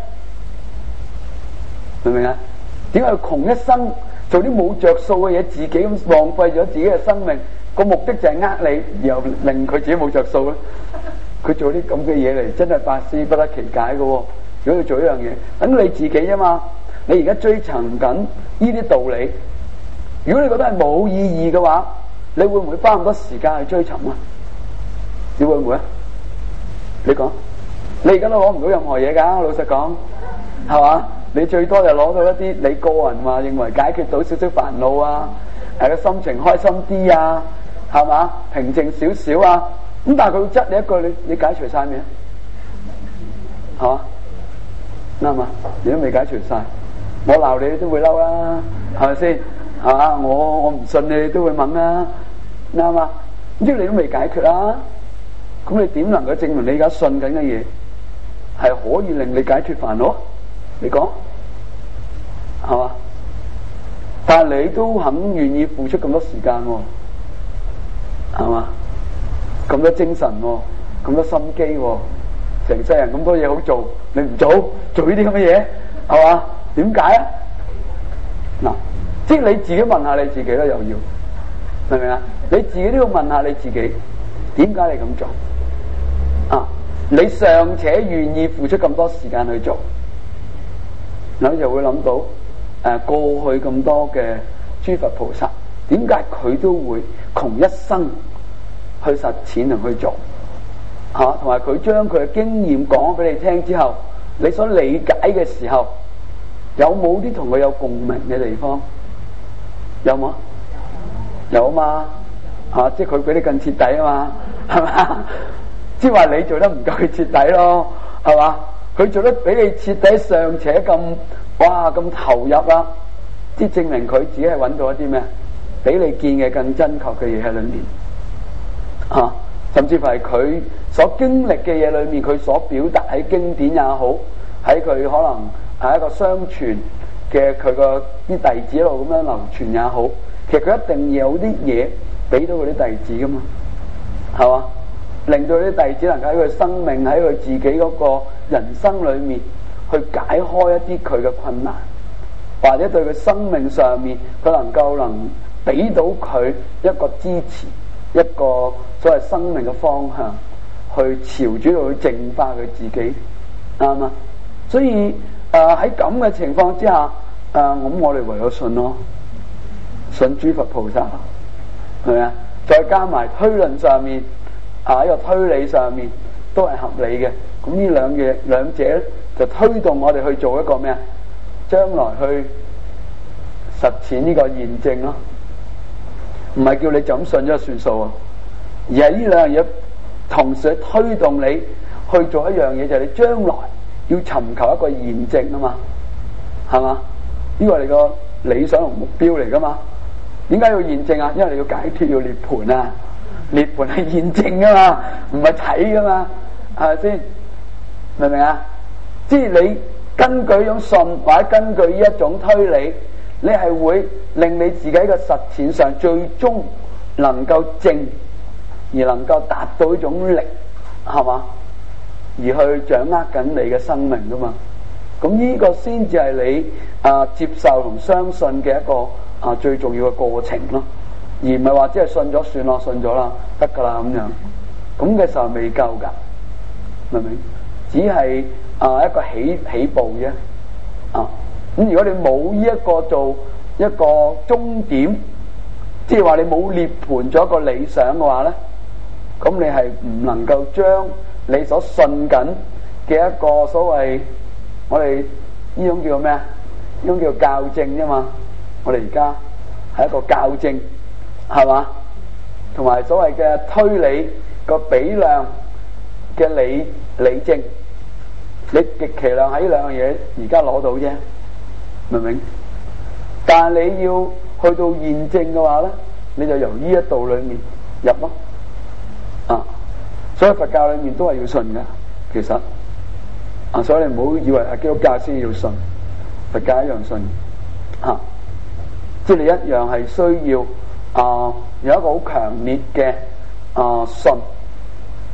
明唔明啊？點解佢窮一生做啲冇着數嘅嘢，自己咁浪費咗自己嘅生命？個目的就係呃你，然後令佢自己冇着數咧。佢做啲咁嘅嘢嚟，真係百思不得其解嘅。如果要做一樣嘢，等你自己啫嘛。你而家追尋緊呢啲道理，如果你覺得係冇意義嘅話，你會唔會花咁多時間去追尋啊？你會唔會啊？你講，你而家都攞唔到任何嘢噶，老實講，係嘛？你最多就攞到一啲你個人話認為解決到少少煩惱啊，誒個心情開心啲啊，係嘛？平靜少少啊，咁但係佢會質你一句，你你解除晒未啊？係嘛？啱嘛？你都未解除晒，我鬧你，你都會嬲啦，係咪先？係嘛？我我唔信你，你都會問啦，啱嘛？咁即係你都未解決啦，咁你點能夠證明你而家信緊嘅嘢係可以令你解決煩惱？你講係嘛？但係你都肯願意付出咁多時間喎，係嘛？咁多精神喎，咁多心機喎，成世人咁多嘢好做，你唔做做呢啲咁嘅嘢，係嘛？點解啊？嗱，即係你自己問下你自己啦，又要明唔明啊？你自己都要問下你自己，點解你咁做啊？你尚且願意付出咁多時間去做，你就會諗到誒、呃、過去咁多嘅諸佛菩薩，點解佢都會窮一生去實踐同去做嚇？同埋佢將佢嘅經驗講俾你聽之後，你所理解嘅時候，有冇啲同佢有共鳴嘅地方？有冇？有啊嘛嚇！即係佢比你更徹底啊嘛，係嘛？即係話你做得唔夠佢徹底咯，係嘛？佢做得比你徹底尚且咁哇咁投入啦，即係證明佢自己係揾到一啲咩？比你見嘅更真確嘅嘢喺裏面啊！甚至乎係佢所經歷嘅嘢裏面，佢所表達喺經典也好，喺佢可能係一個相傳嘅佢個啲弟子一路咁樣流傳也好，其實佢一定有啲嘢俾到佢啲弟子噶嘛，係嘛？令到啲弟子能夠喺佢生命喺佢自己嗰個人生裏面去解開一啲佢嘅困難，或者對佢生命上面佢能夠能俾到佢一個支持，一個所謂生命嘅方向，去朝住到去淨化佢自己，啱嘛？所以誒喺咁嘅情況之下，誒、呃、咁我哋唯有信咯，信諸佛菩薩咯，係咪啊？再加埋推論上面。啊！喺個推理上面都係合理嘅，咁呢兩嘢兩者咧就推動我哋去做一個咩啊？將來去實踐呢個驗證咯，唔係叫你就咁信咗就算數啊，而係呢兩樣嘢同時去推動你去做一樣嘢，就係、是、你將來要尋求一個驗證啊嘛，係嘛？呢個係你個理想同目標嚟噶嘛？點解要驗證啊？因為你要解脫，要涅槃啊！涅槃係驗證噶嘛，唔係睇噶嘛，係咪先？明唔明啊？即係你根據一種信，或者根據呢一種推理，你係會令你自己嘅實踐上最終能夠證，而能夠達到一種力，係嘛？而去掌握緊你嘅生命噶嘛？咁呢個先至係你啊、呃、接受同相信嘅一個啊、呃、最重要嘅過程咯。而唔係話只係信咗算咯，信咗啦，得噶啦咁樣，咁嘅時候未夠噶，明唔明？只係啊、呃、一個起起步啫，啊咁如果你冇呢一個做一個終點，即係話你冇涅槃咗一個理想嘅話咧，咁你係唔能夠將你所信緊嘅一個所謂我哋呢種叫咩啊？呢種叫校正啫嘛，我哋而家係一個校正。係嘛？同埋所謂嘅推理個比量嘅理理證，你極其量喺呢兩樣嘢而家攞到啫，明唔明？但係你要去到驗證嘅話咧，你就由呢一度裏面入咯，啊！所以佛教裏面都係要信噶，其實啊，所以你唔好以為啊基督教先要信，佛教一樣信，吓、啊，即係你一樣係需要。啊、呃，有一個好強烈嘅啊、呃、信，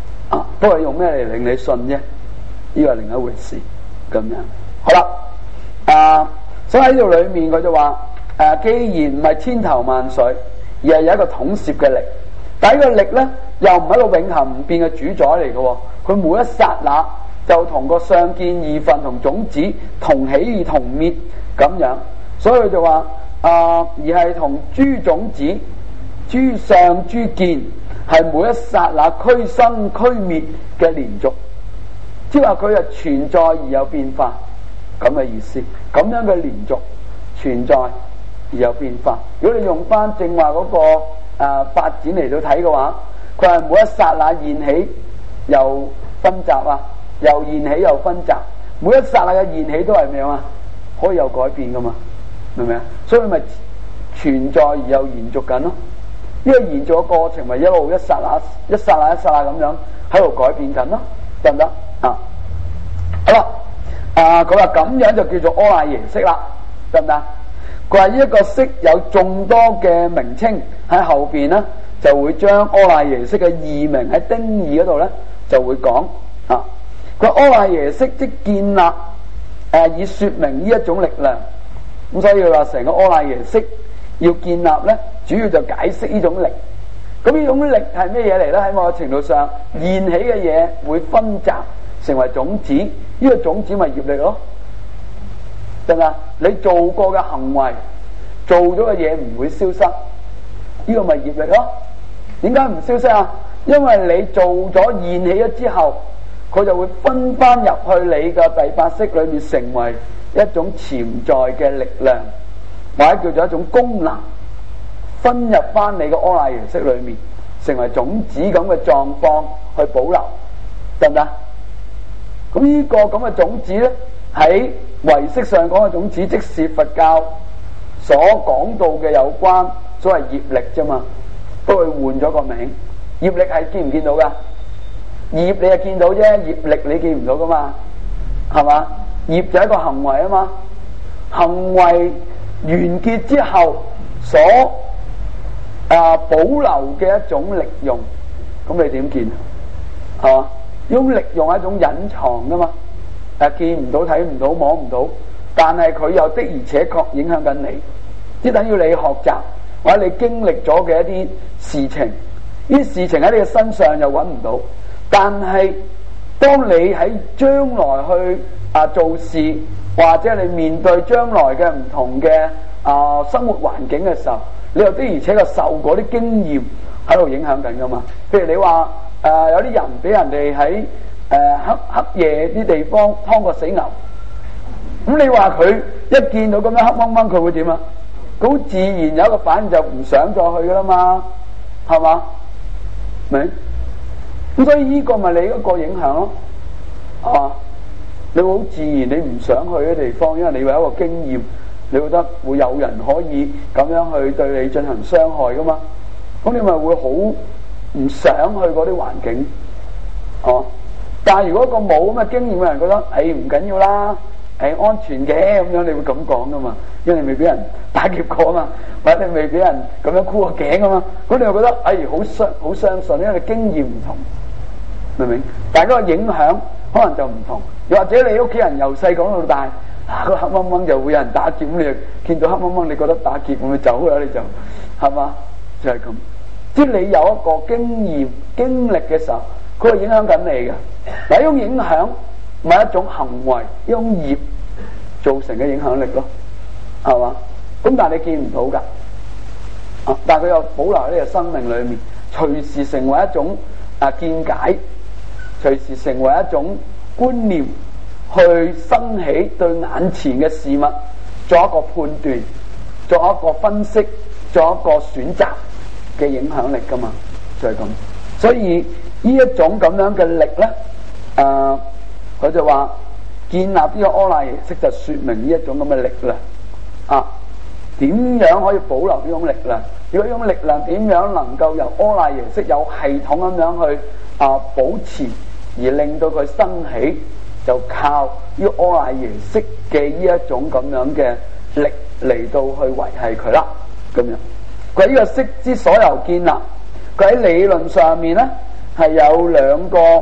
不過用咩嚟令你信啫？呢個係另一回事。咁樣好啦，啊，所以喺呢度裏面佢就話，誒、啊，既然唔係千頭萬緒，而係有一個統攝嘅力，但係呢個力咧又唔係一個永恆唔變嘅主宰嚟嘅，佢每一剎那就同個相見二分同種子同起而同滅咁樣，所以佢就話，啊，而係同諸種子、諸相、諸見係每一剎那俱生俱滅嘅連續。即係話佢係存在而有變化咁嘅意思，咁樣嘅連續存在而有變化。如果你用翻正話嗰個誒、呃、發展嚟到睇嘅話，佢係每一剎那現起又分集啊，又現起又分集，每一剎那嘅現起都係咩啊？可以有改變噶嘛？明唔明啊？所以咪存在而又延續緊咯。呢、這個延續嘅過程咪一路一剎那一剎那一剎那咁樣喺度改變緊咯，得唔得？啊，好啦，啊，佢話咁樣就叫做阿賴耶識啦，得唔得？佢話呢一個識有眾多嘅名稱喺後邊咧，就會將阿賴耶識嘅異名喺丁義嗰度咧就會講啊。佢話阿賴耶識即建立誒、啊，以說明呢一種力量。咁所以佢話成個阿賴耶識要建立咧，主要就解釋呢種力。咁呢種力係咩嘢嚟咧？喺某個程度上，現起嘅嘢會分集成為種子，呢、這個種子咪業力咯，得唔得？你做過嘅行為，做咗嘅嘢唔會消失，呢、這個咪業力咯。點解唔消失啊？因為你做咗現起咗之後，佢就會分翻入去你嘅第八識裏面，成為一種潛在嘅力量，或者叫做一種功能，分入翻你嘅阿賴耶識裏面，成為種子咁嘅狀況去保留，得唔得？咁呢個咁嘅種子咧，喺唯識上講嘅種子，即是佛教所講到嘅有關所謂業力啫嘛，不過換咗個名。業力係見唔見到噶？業你係見到啫，業力你見唔到噶嘛？係嘛？業就係一個行為啊嘛，行為完結之後所啊保留嘅一種力用，咁你點見？係嘛？呢種力用係一種隱藏噶嘛，誒見唔到、睇唔到、摸唔到，但係佢又的而且確影響緊你，即等於你學習或者你經歷咗嘅一啲事情，呢啲事情喺你嘅身上又揾唔到，但係當你喺將來去啊做事，或者你面對將來嘅唔同嘅啊生活環境嘅時候，你又的而且確受嗰啲經驗喺度影響緊噶嘛。譬如你話誒、呃、有啲人俾人哋喺誒黑黑夜啲地方劏個死牛，咁你話佢一見到咁樣黑掹掹，佢會點啊？佢好自然有一個反應，就唔想再去噶啦嘛，係嘛？明？咁所以呢個咪你一個影響咯，係嘛？你會好自然，你唔想去嘅地方，因為你有一個經驗，你覺得會有人可以咁樣去對你進行傷害噶嘛？咁你咪會好唔想去嗰啲環境，哦、啊！但係如果一個冇咁嘅經驗嘅人覺得，誒唔緊要啦，誒安全嘅咁樣，你會咁講噶嘛？因為你未俾人打劫過啊嘛，或者你未俾人咁樣箍個頸啊嘛，咁你又覺得誒好相好相信，因為你經驗唔同，明唔明？但係嗰個影響可能就唔同，又或者你屋企人由細講到大，啊個黑掹掹就會有人打劫，咁你就見到黑掹掹，你覺得打劫會唔會走啦？你就係嘛？就係、是、咁。即係你有一個經驗經歷嘅時候，佢係影響緊你嘅。嗱，呢種影響咪一種行為，一種業造成嘅影響力咯，係嘛？咁但係你見唔到噶，啊！但係佢又保留喺呢個生命裏面，隨時成為一種啊見解，隨時成為一種觀念，去生起對眼前嘅事物作一個判斷，作一個分析，作一個選擇嘅影響力噶嘛，就係咁。所以呢一種咁樣嘅力咧，誒、呃，佢就話建立呢個阿賴耶識就說明呢一種咁嘅力量啊。點樣可以保留呢種力量？如果呢種力量點樣能夠由阿賴耶識有系統咁樣去啊保持，而令到佢生起，就靠呢個阿賴耶識嘅呢一種咁樣嘅力嚟到去維繫佢啦。咁樣。佢呢個識之所由建立，佢喺理論上面咧係有兩個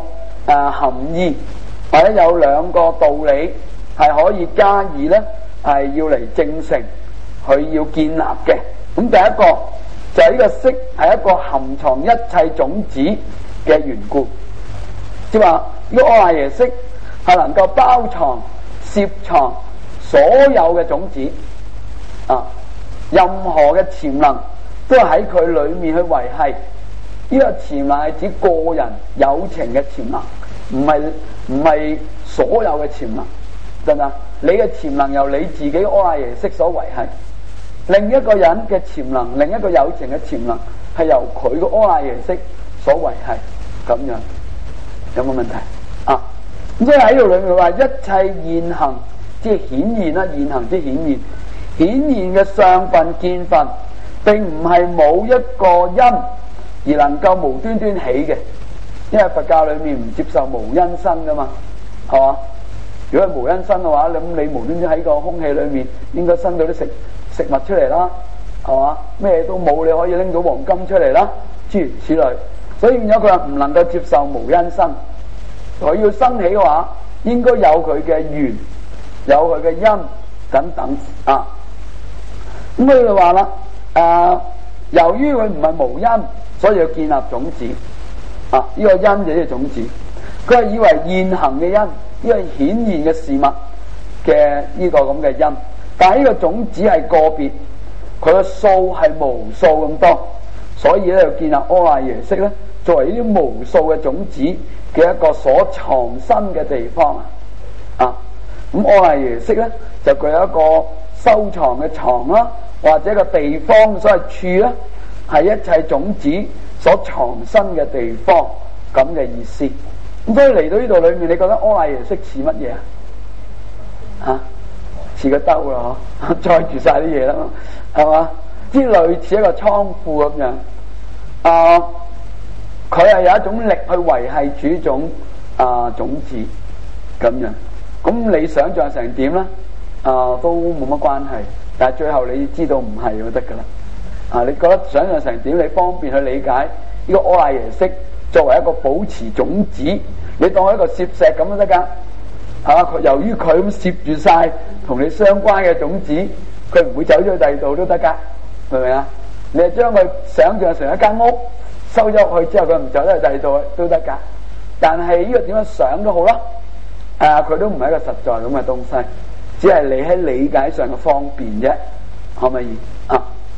誒含義，或者有兩個道理係可以加以咧係要嚟證成佢要建立嘅。咁第一個就係呢個色係一個含藏一切種子嘅緣故，即係話呢個阿賴耶識係能夠包藏攝藏所有嘅種子啊，任何嘅潛能都喺佢裏面去維繫。呢個潛能係指個人有情嘅潛能，唔係唔係所有嘅潛能，得唔得？你嘅潛能由你自己阿賴耶識所維繫，另一個人嘅潛能，另一個有情嘅潛能係由佢嘅阿賴耶識所維繫，咁樣有冇問題啊？咁所以喺度裏面話一切現行，即係顯現啦，現行即係顯現，顯現嘅相分見分，並唔係冇一個因而能夠無端端起嘅，因為佛教裏面唔接受無因生噶嘛，係嘛？如果係無因生嘅話，咁你無端端喺個空氣裏面應該生到啲食食物出嚟啦，係嘛？咩都冇，你可以拎到黃金出嚟啦，諸如此類。所以變咗佢話唔能夠接受無因生，佢要生起嘅話，應該有佢嘅緣，有佢嘅因等等啊。咁佢就話啦，誒、呃，由於佢唔係無因，所以要建立種子啊！呢、這個因就係種子，佢係以為現行嘅因，呢個顯現嘅事物嘅呢個咁嘅因，但係呢個種子係個別，佢嘅數係無數咁多，所以咧要建立阿賴耶識咧，作為呢啲無數嘅種子嘅一個所藏身嘅地方啊！咁阿賴耶識咧就具有一個收藏嘅藏啦，或者個地方所謂處啦。係一切種子所藏身嘅地方咁嘅意思。咁所以嚟到呢度裏面，你覺得阿賴耶識似乜嘢啊？吓，似個兜咯，載住晒啲嘢啦，係嘛？之類似一個倉庫咁樣。啊，佢係有一種力去維繫住呢種啊種子咁樣。咁你想象成點咧？啊，都冇乜關係。但係最後你知道唔係就得噶啦。啊！你覺得想象成點？你方便去理解呢個阿賴耶識作為一個保持種子，你當佢一個攝石咁都得噶。嚇、啊！由於佢咁攝住晒同你相關嘅種子，佢唔會走咗去第二度都得噶，明唔明啊？你係將佢想象成一間屋，收咗去之後，佢唔走得去第二度都得噶。但係呢個點樣想都好啦，啊！佢都唔係一個實在咁嘅東西，只係你喺理解上嘅方便啫，可唔可以啊？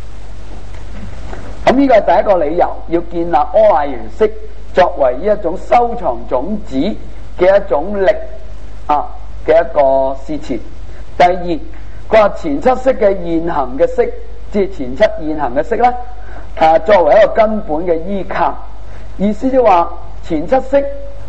咁呢個係第一個理由，要建立阿賴耶識作為呢一種收藏種子嘅一種力啊嘅一個事前。第二，佢話前七識嘅現行嘅識，即係前七現行嘅識咧，啊作為一個根本嘅依靠，意思即係話前七識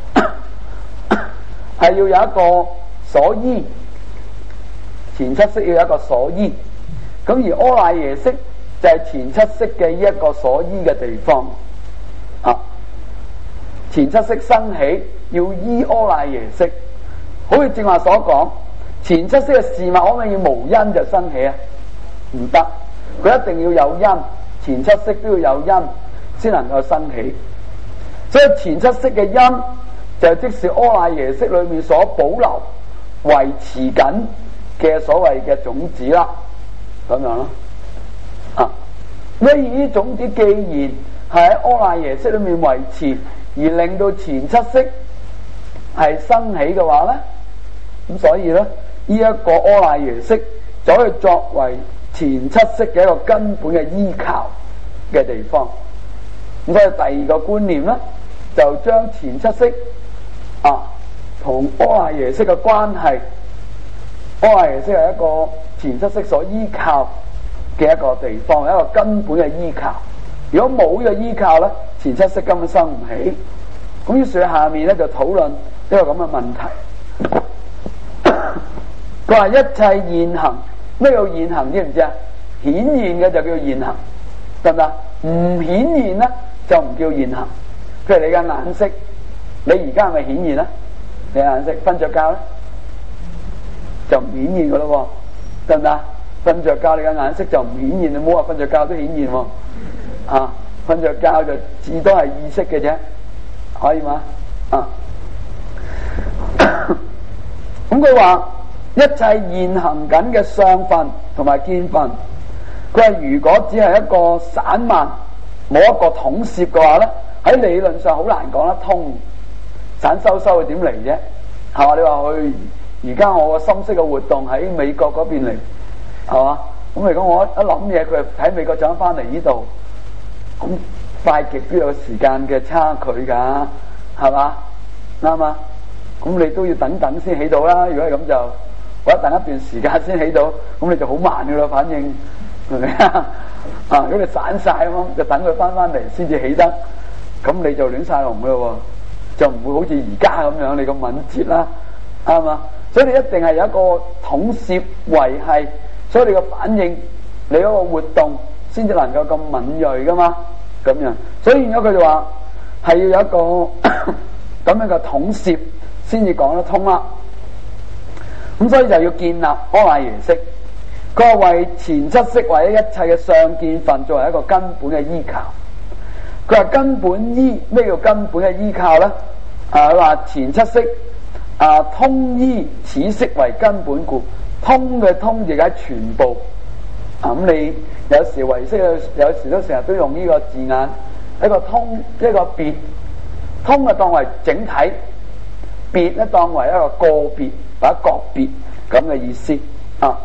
係要有一個所依，前七識要有一個所依，咁而阿賴耶識就係前七識嘅呢一個所依嘅地方啊！前七識生起要依阿賴耶識，好似正話所講，前七識嘅事物可唔可以無因就生起啊？唔得，佢一定要有因，前七識都要有因先能夠生起。所以前七識嘅因就即是阿賴耶識裏面所保留、維持緊嘅所謂嘅種子啦，咁樣咯。啊！呢啲種子既然係喺阿賴耶識裏面維持，而令到前七識係生起嘅話咧，咁所以咧，呢、這、一個阿賴耶識就可以作為前七識嘅一個根本嘅依靠嘅地方。咁所以第二個觀念咧，就將前七識啊同阿賴耶識嘅關係，阿賴耶識係一個前七識所依靠嘅一個地方，一個根本嘅依靠。如果冇呢個依靠咧，前七識根本生唔起。咁於是下面咧就討論呢個咁嘅問題。佢話一切現行，咩叫現行知唔知啊？顯現嘅就叫現行，得唔得？唔顯現咧就唔叫現行。譬如你嘅眼色，你而家係咪顯現咧？你眼色瞓着覺咧就唔顯現噶咯，得唔得？瞓着覺你嘅眼色就唔顯現，你唔好話瞓着覺都顯現喎。啊，瞓着覺就至多係意識嘅啫，可以嗎？啊， 咁佢話一切現行緊嘅相分同埋見分，佢話如果只係一個散漫，冇一個統攝嘅話咧，喺理論上好難講得通。散修修佢點嚟啫？係嘛？你話佢而家我個心識嘅活動喺美國嗰邊嚟，係嘛？咁嚟講我一諗嘢，佢係喺美國走翻嚟呢度，咁快極都有時間嘅差距㗎，係嘛？啱嘛？咁你都要等等先起到啦。如果係咁就，或者等一段時間先起到，咁你就好慢㗎啦，反應係咪啊？啊，如果你散晒咁，就等佢翻翻嚟先至起得，咁你就亂晒龍㗎咯喎，就唔會好似而家咁樣你咁敏捷啦，啱嘛？所以你一定係有一個統攝維繫，所以你個反應，你嗰個活動先至能夠咁敏鋭噶嘛，咁樣。所以而家佢就話係要有一個咁樣嘅統攝先至講得通啦。咁所以就要建立阿賴耶識，佢話為前七識或者一切嘅相見分作為一個根本嘅依靠。佢話根本依，咩叫根本嘅依靠咧？啊，佢話前七識啊，通依此識為根本故，通嘅通而家全部。啊，咁你有時唯識有時都成日都用呢個字眼，一個通一個別，通啊當為整體，別咧當為一個個別或者各別咁嘅意思啊。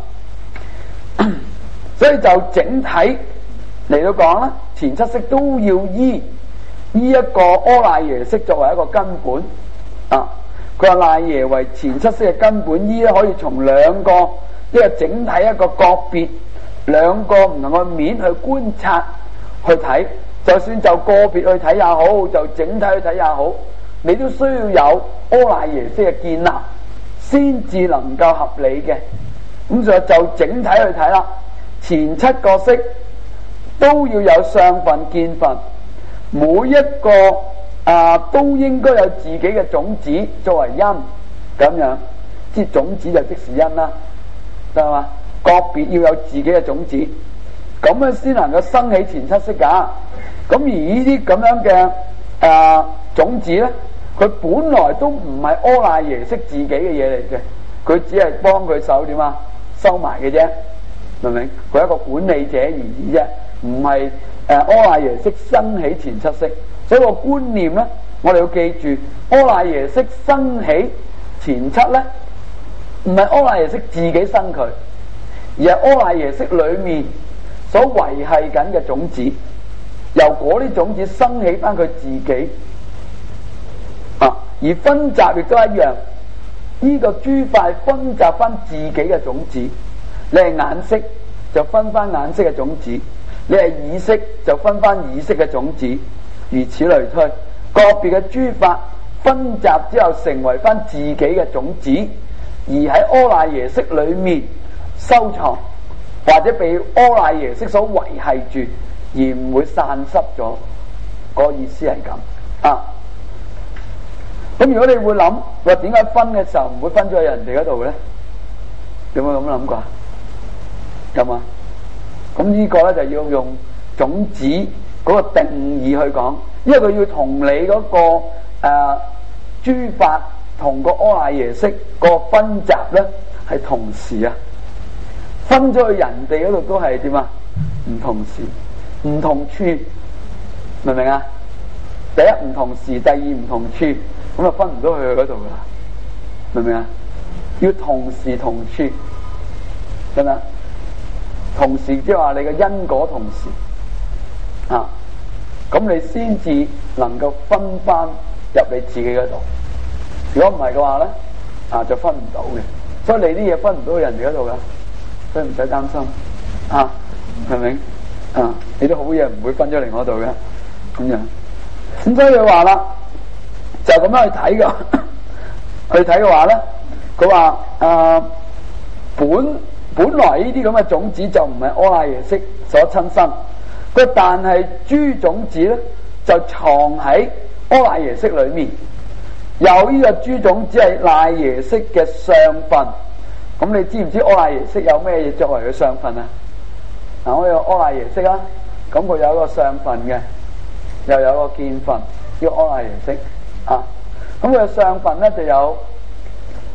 所以就整體嚟到講啦，前七識都要依依一個阿賴耶識作為一個根本啊。佢話賴耶為前七識嘅根本依咧，可以從兩個一個整體一個個別兩個唔同嘅面去觀察去睇，就算就個別去睇也好，就整體去睇也好，你都需要有阿賴耶識嘅建立，先至能夠合理嘅。咁就就整體去睇啦，前七個識都要有相分見分，每一個啊都應該有自己嘅種子作為因，咁樣即係種子就即是因啦，得嘛？個別要有自己嘅種子，咁樣先能夠生起前七識噶。咁而呢啲咁樣嘅啊種子咧，佢本來都唔係阿賴耶識自己嘅嘢嚟嘅，佢只係幫佢手點啊收埋嘅啫，明唔明？佢係一個管理者而已啫，唔係誒阿賴耶識生起前七識。所以個觀念咧，我哋要記住，阿賴耶識生起前七咧，唔係阿賴耶識自己生佢，而係阿賴耶識裏面所維繫緊嘅種子，由嗰啲種子生起翻佢自己啊。而分集亦都一樣，呢、這個諸法分集翻自己嘅種子。你係眼識就分翻眼識嘅種子，你係耳識就分翻耳識嘅種子，如此類推。個別嘅諸法分集之後成為翻自己嘅種子，而喺阿賴耶識裏面收藏，或者被阿賴耶識所維繫住，而唔會散失咗。嗰個意思係咁啊。咁如果你會諗話點解分嘅時候唔會分咗喺人哋嗰度咧？有冇咁諗過？有嘛？咁呢個咧就要用種子嗰個定義去講，因為佢要同你嗰、那個誒、呃、諸法同個阿賴耶識個分集咧係同時啊，分咗去人哋嗰度都係點啊？唔同時、唔同處，明唔明啊？第一唔同時，第二唔同處，咁就分唔到去佢嗰度噶啦，明唔明啊？要同時同處，得唔得？同時即係話你嘅因果同時啊，咁你先至能夠分翻入你自己嗰度。如果唔係嘅話咧，啊就分唔到嘅。所以你啲嘢分唔到去人哋嗰度噶，所以唔使擔心啊，明唔明啊？你啲好嘢唔會分咗嚟我度嘅，咁樣。咁所以佢話啦，就咁樣去睇嘅，去睇嘅話咧，佢話啊本。本來呢啲咁嘅種子就唔係阿賴耶識所親生，佢但係諸種子咧就藏喺阿賴耶識裏面，有呢個諸種子係賴耶識嘅相分。咁你知唔知阿賴耶識有咩嘢作為佢相分啊？嗱，我有阿賴耶識啦，咁佢有一個相分嘅，又有一個見分，叫阿賴耶識啊。咁佢嘅相分咧就有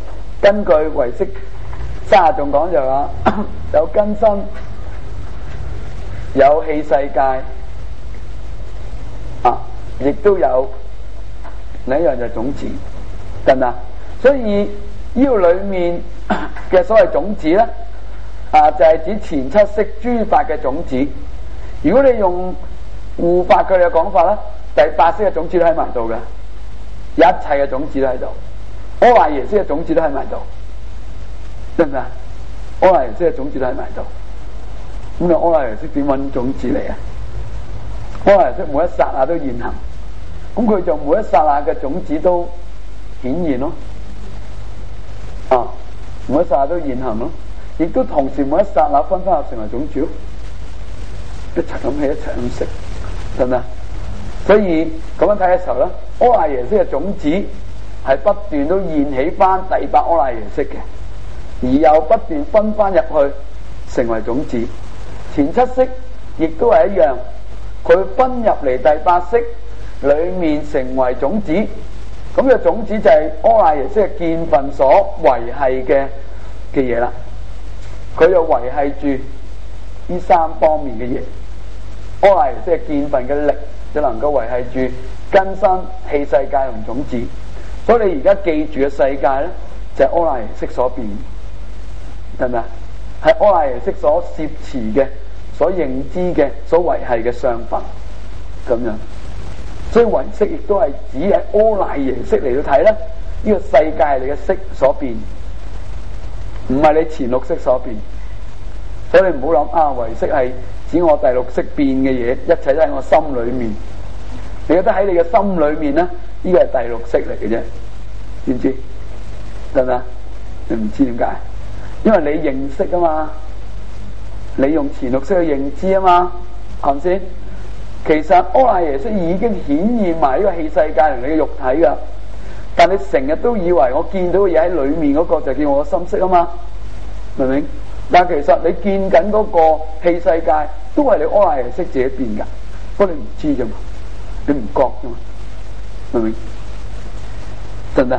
根據唯識三十仲講就話有根身、有器世界啊，亦都有另一樣就係種子，得唔得？所以呢個裏面嘅所謂種子咧，啊就係、是、指前七識諸法嘅種子。如果你用護法佢哋嘅講法咧，第八識嘅種子都喺埋度嘅，一切嘅種子都喺度，阿賴耶識嘅種子都喺埋度，得唔得？阿賴耶識嘅種子都喺埋度。咁啊，阿賴耶識點揾種子嚟啊？阿賴耶識每一剎那都現行，咁佢就每一剎那嘅種子都顯現咯。啊，每一剎那都現行咯，亦都同時每一剎那分分合成為種子咯，一齊咁起，一齊咁食，得唔得？所以咁樣睇嘅時候咧，阿賴耶識嘅種子係不斷都現起翻第八阿賴耶識嘅，而又不斷分翻入去成為種子。前七識亦都係一樣，佢分入嚟第八識裏面成為種子。咁嘅種子就係阿賴耶識嘅見分所維繫嘅嘅嘢啦。佢就維繫住呢三方面嘅嘢。阿賴耶識嘅見分嘅力就能夠維繫住根身、器世界同種子。所以你而家記住嘅世界咧，就係阿賴耶識所變，係咪啊？係阿賴耶識所攝持嘅、所認知嘅、所維繫嘅相分咁樣。所以唯識亦都係指喺阿賴耶識嚟到睇咧，呢、這個世界係你嘅識所變，唔係你前六識所變。所以你唔好諗啊，唯識係指我第六識變嘅嘢，一切都喺我心裏面。你覺得喺你嘅心裏面咧，呢個係第六識嚟嘅啫，知唔知？得唔得？你唔知點解？因為你認識啊嘛，你用前六識去認知啊嘛，係咪先？其實阿賴耶識已經顯現埋呢個器世界同你嘅肉體噶，但你成日都以為我見到嘅嘢喺裏面嗰個就叫我嘅心識啊嘛，明唔明？但其實你見緊嗰個器世界都係你阿賴耶識自己變噶，不過你唔知啫嘛，你唔覺啫嘛，明唔明？得唔得？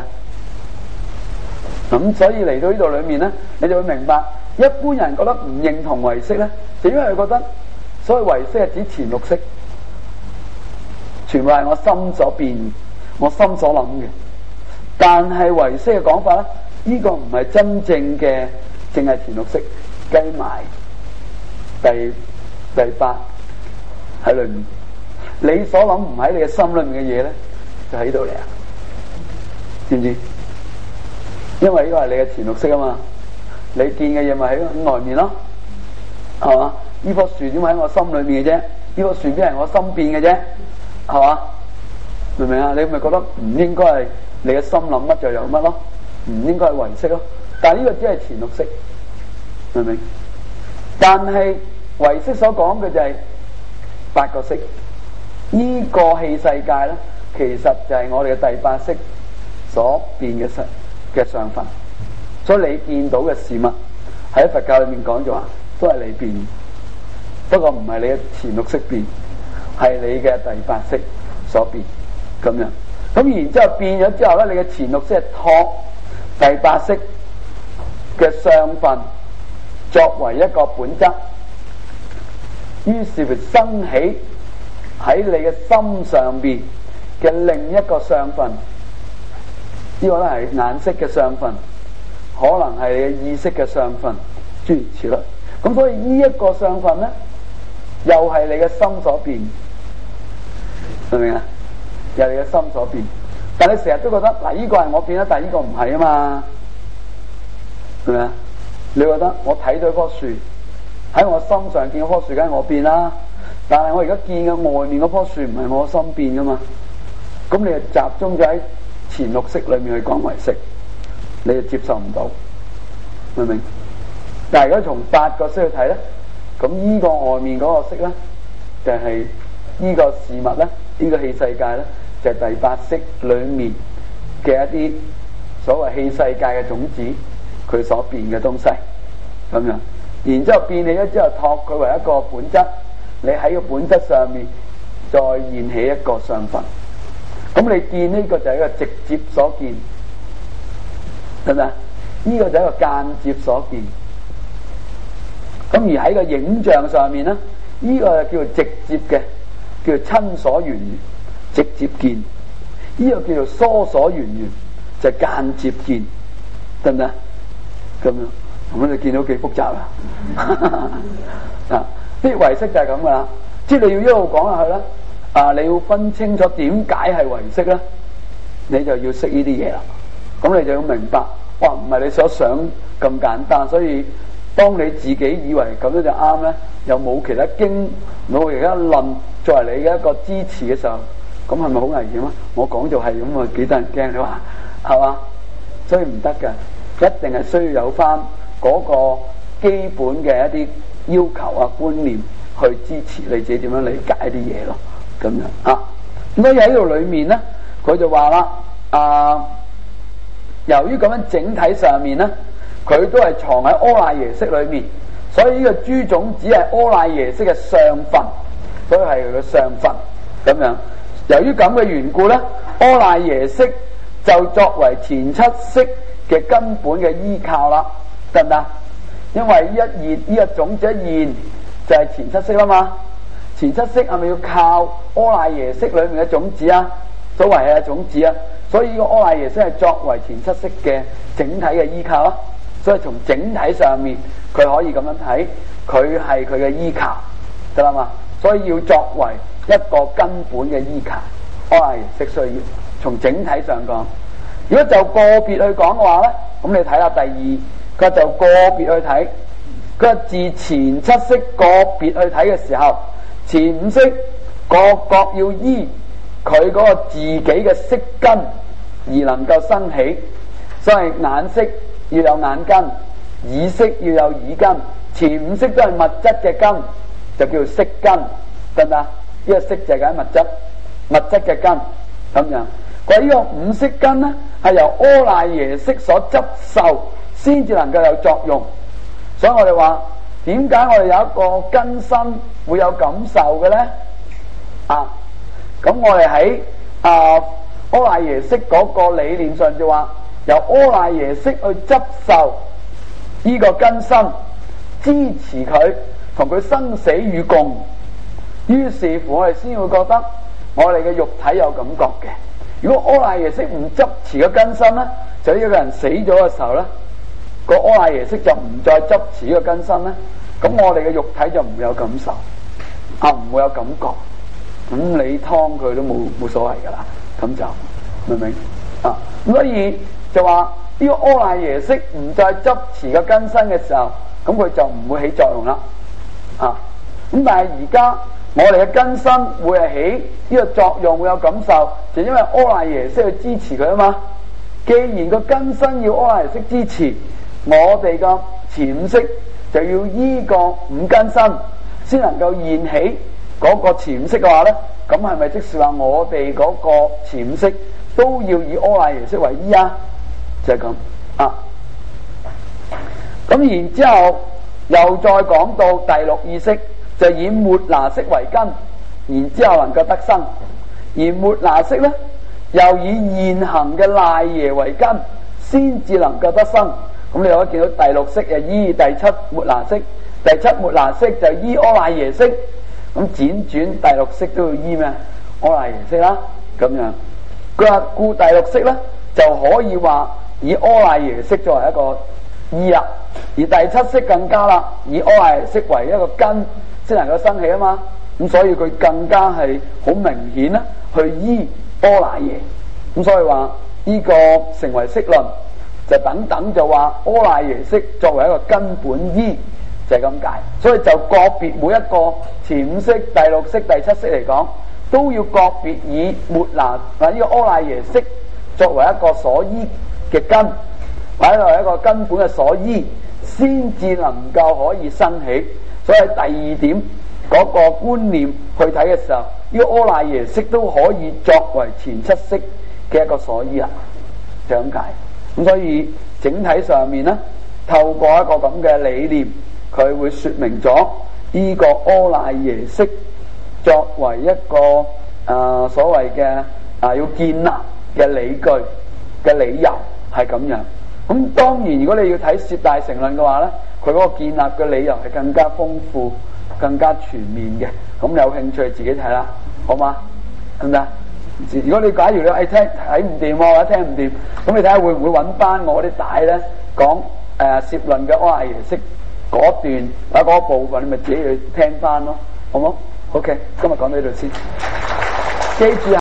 咁所以嚟到呢度裏面咧，你就會明白，一般人覺得唔認同唯識咧，就因為佢覺得所謂唯識係指前六識。全部係我心所變，我心所諗嘅。但係唯識嘅講法咧，呢、這個唔係真正嘅，淨係前六識計埋第第八喺裏面。你所諗唔喺你嘅心裏面嘅嘢咧，就喺度嚟啊！知唔知？因為呢個係你嘅前六識啊嘛，你見嘅嘢咪喺外面咯，係嘛？呢棵樹點會喺我心裏面嘅啫？呢棵樹邊係我心變嘅啫？係嘛？明唔明啊？你咪覺得唔應該係你嘅心諗乜就有乜咯？唔應該係唯識咯？但係呢個只係前六識，明唔明？但係唯識所講嘅就係八個識，呢、這個器世界咧，其實就係我哋嘅第八識所變嘅實嘅相分。所以你見到嘅事物喺佛教裏面講就話，都係你變，不過唔係你嘅前六識變。係你嘅第八識所變咁樣，咁然之後變咗之後咧，你嘅前六識係託第八識嘅相分作為一個本質，於是乎生起喺你嘅心上邊嘅另一個相分，呢、這個咧係眼識嘅相分，可能係你嘅意識嘅相分，諸如此類。咁所以呢一個相分咧，又係你嘅心所變。明唔明啊？又係你嘅心所變，但你成日都覺得嗱，呢個係我變啦，但係呢個唔係啊嘛，係咪啊？你覺得我睇到棵樹喺我心上見嗰棵樹，梗係我變啦，但係我而家見嘅外面嗰棵樹唔係我心變噶嘛？咁你就集中咗喺前六識裏面去講唯識，你就接受唔到，明唔明？但係如果從八個識去睇咧，咁呢個外面嗰個識咧，就係、是、呢個事物咧。呢個器世界咧，就係、是、第八識裏面嘅一啲所謂器世界嘅種子，佢所變嘅東西咁樣。然之後變起咗之後，託佢為一個本質，你喺個本質上面再現起一個相分。咁你見呢個就係一個直接所見，係咪啊？ 呢、這個就係一個間接所見。咁而喺個影像上面咧，呢、這個就叫做直接嘅，叫做親所緣緣，直接見。呢、這個叫做疏所緣緣，就係、間接見，得唔得？咁樣，咁你見到幾複雜啦？啊，啲唯識就係咁噶啦，即係你要一路講下去啦。啊，你要分清楚點解係唯識咧，你就要識呢啲嘢啦。咁你就要明白，哇，唔係你所想咁簡單。所以當你自己以為咁樣就啱咧，又冇其他經冇其他論作為你嘅一個支持嘅時候，咁係咪好危險啊？我講就係咁啊，幾得人驚你話係嘛？所以唔得㗎，一定係需要有翻嗰個基本嘅一啲要求啊觀念去支持你自己點樣理解啲嘢咯。咁樣啊，咁所以喺呢度裏面咧，佢就話啦，啊，由於咁樣整體上面咧，佢都係藏喺阿賴耶識裏面，所以呢個諸種只係阿賴耶識嘅上分，所以係佢嘅上分咁樣。由於咁嘅緣故咧，阿賴耶識就作為前七識嘅根本嘅依靠啦，得唔得？因為一現呢個種子一現就係前七識啦嘛。前七識係咪要靠阿賴耶識裏面嘅種子啊？所謂係種子啊，所以呢個阿賴耶識係作為前七識嘅整體嘅依靠啊。所以從整體上面，佢可以咁樣睇，佢係佢嘅依靠，得啦嘛。所以要作為一個根本嘅依靠，阿賴耶識需要從整體上講。如果就個別去講嘅話咧，咁你睇下第二，佢就個別去睇，佢自前七識個別去睇嘅時候。前五識各各要依佢嗰個自己嘅色根而能夠生起，所以眼識要有眼根，耳識要有耳根，前五識都係物質嘅根，就叫做色根，得唔得？呢個色就係緊物質，物質嘅根咁樣。佢呢個五識根咧係由阿賴耶識所執受先至能夠有作用，所以我哋話。點解我哋有一個根身會有感受嘅咧？啊，咁我哋喺啊阿賴耶識嗰個理念上就話，由阿賴耶識去執受呢個根身，支持佢同佢生死與共，於是乎我哋先會覺得我哋嘅肉體有感覺嘅。如果阿賴耶識唔執持個根身咧，就呢個人死咗嘅時候咧，個阿賴耶識就唔再執持呢個根身咧。咁我哋嘅肉體就唔會有感受，啊唔會有感覺，咁你劏佢都冇冇所謂噶啦，咁就明唔明？啊咁所以就話呢個阿賴耶識唔再執持個根身嘅時候，咁佢就唔會起作用啦，啊咁但係而家我哋嘅根身會係起呢個作用，會有感受，就因為阿賴耶識去支持佢啊嘛。既然個根身要阿賴耶識支持，我哋嘅前五識就要依個五根身先能夠現起嗰個前五識嘅話咧，咁係咪即是話我哋嗰個前五識都要以阿賴耶識為依啊？就係、是、咁啊。咁然之後又再講到第六意識，就以末那識為根，然之後能夠得生。而末那識咧，又以現行嘅賴耶為根，先至能夠得生。咁你可以見到第六識就依第七末那識，第七末那識就依阿賴耶識，咁輾轉第六識都要依咩？阿賴耶識啦，咁樣。佢話故第六識咧就可以話以阿賴耶識作為一個依啊，而第七識更加啦，以阿賴耶識為一個根先能夠生起啊嘛。咁所以佢更加係好明顯啦，去依阿賴耶。咁所以話呢個成為識論。就等等就話阿賴耶識作為一個根本依，就係咁解。所以就個別每一個前五識、第六識、第七識嚟講，都要個別以末那啊呢個阿賴耶識作為一個所依嘅根，或者作為一個根本嘅所依，先至能夠可以生起。所以第二點嗰個觀念去睇嘅時候，呢個阿賴耶識都可以作為前七識嘅一個所依啦，就咁解。咁所以整體上面咧，透過一個咁嘅理念，佢會說明咗呢個阿賴耶識作為一個誒、呃、所謂嘅啊要建立嘅理據嘅理由係咁樣。 咁當然，如果你要睇攝大成論嘅話咧，佢嗰個建立嘅理由係更加豐富、更加全面嘅。咁你有興趣自己睇啦，好嗎？得唔得？如果你假如你誒聽睇唔掂或者聽唔掂，咁你睇下會唔會揾翻我啲帶咧講誒攝論嘅阿耶識嗰段或者嗰部分，你咪自己去聽翻咯，好冇？OK，今日講到呢度先，記住。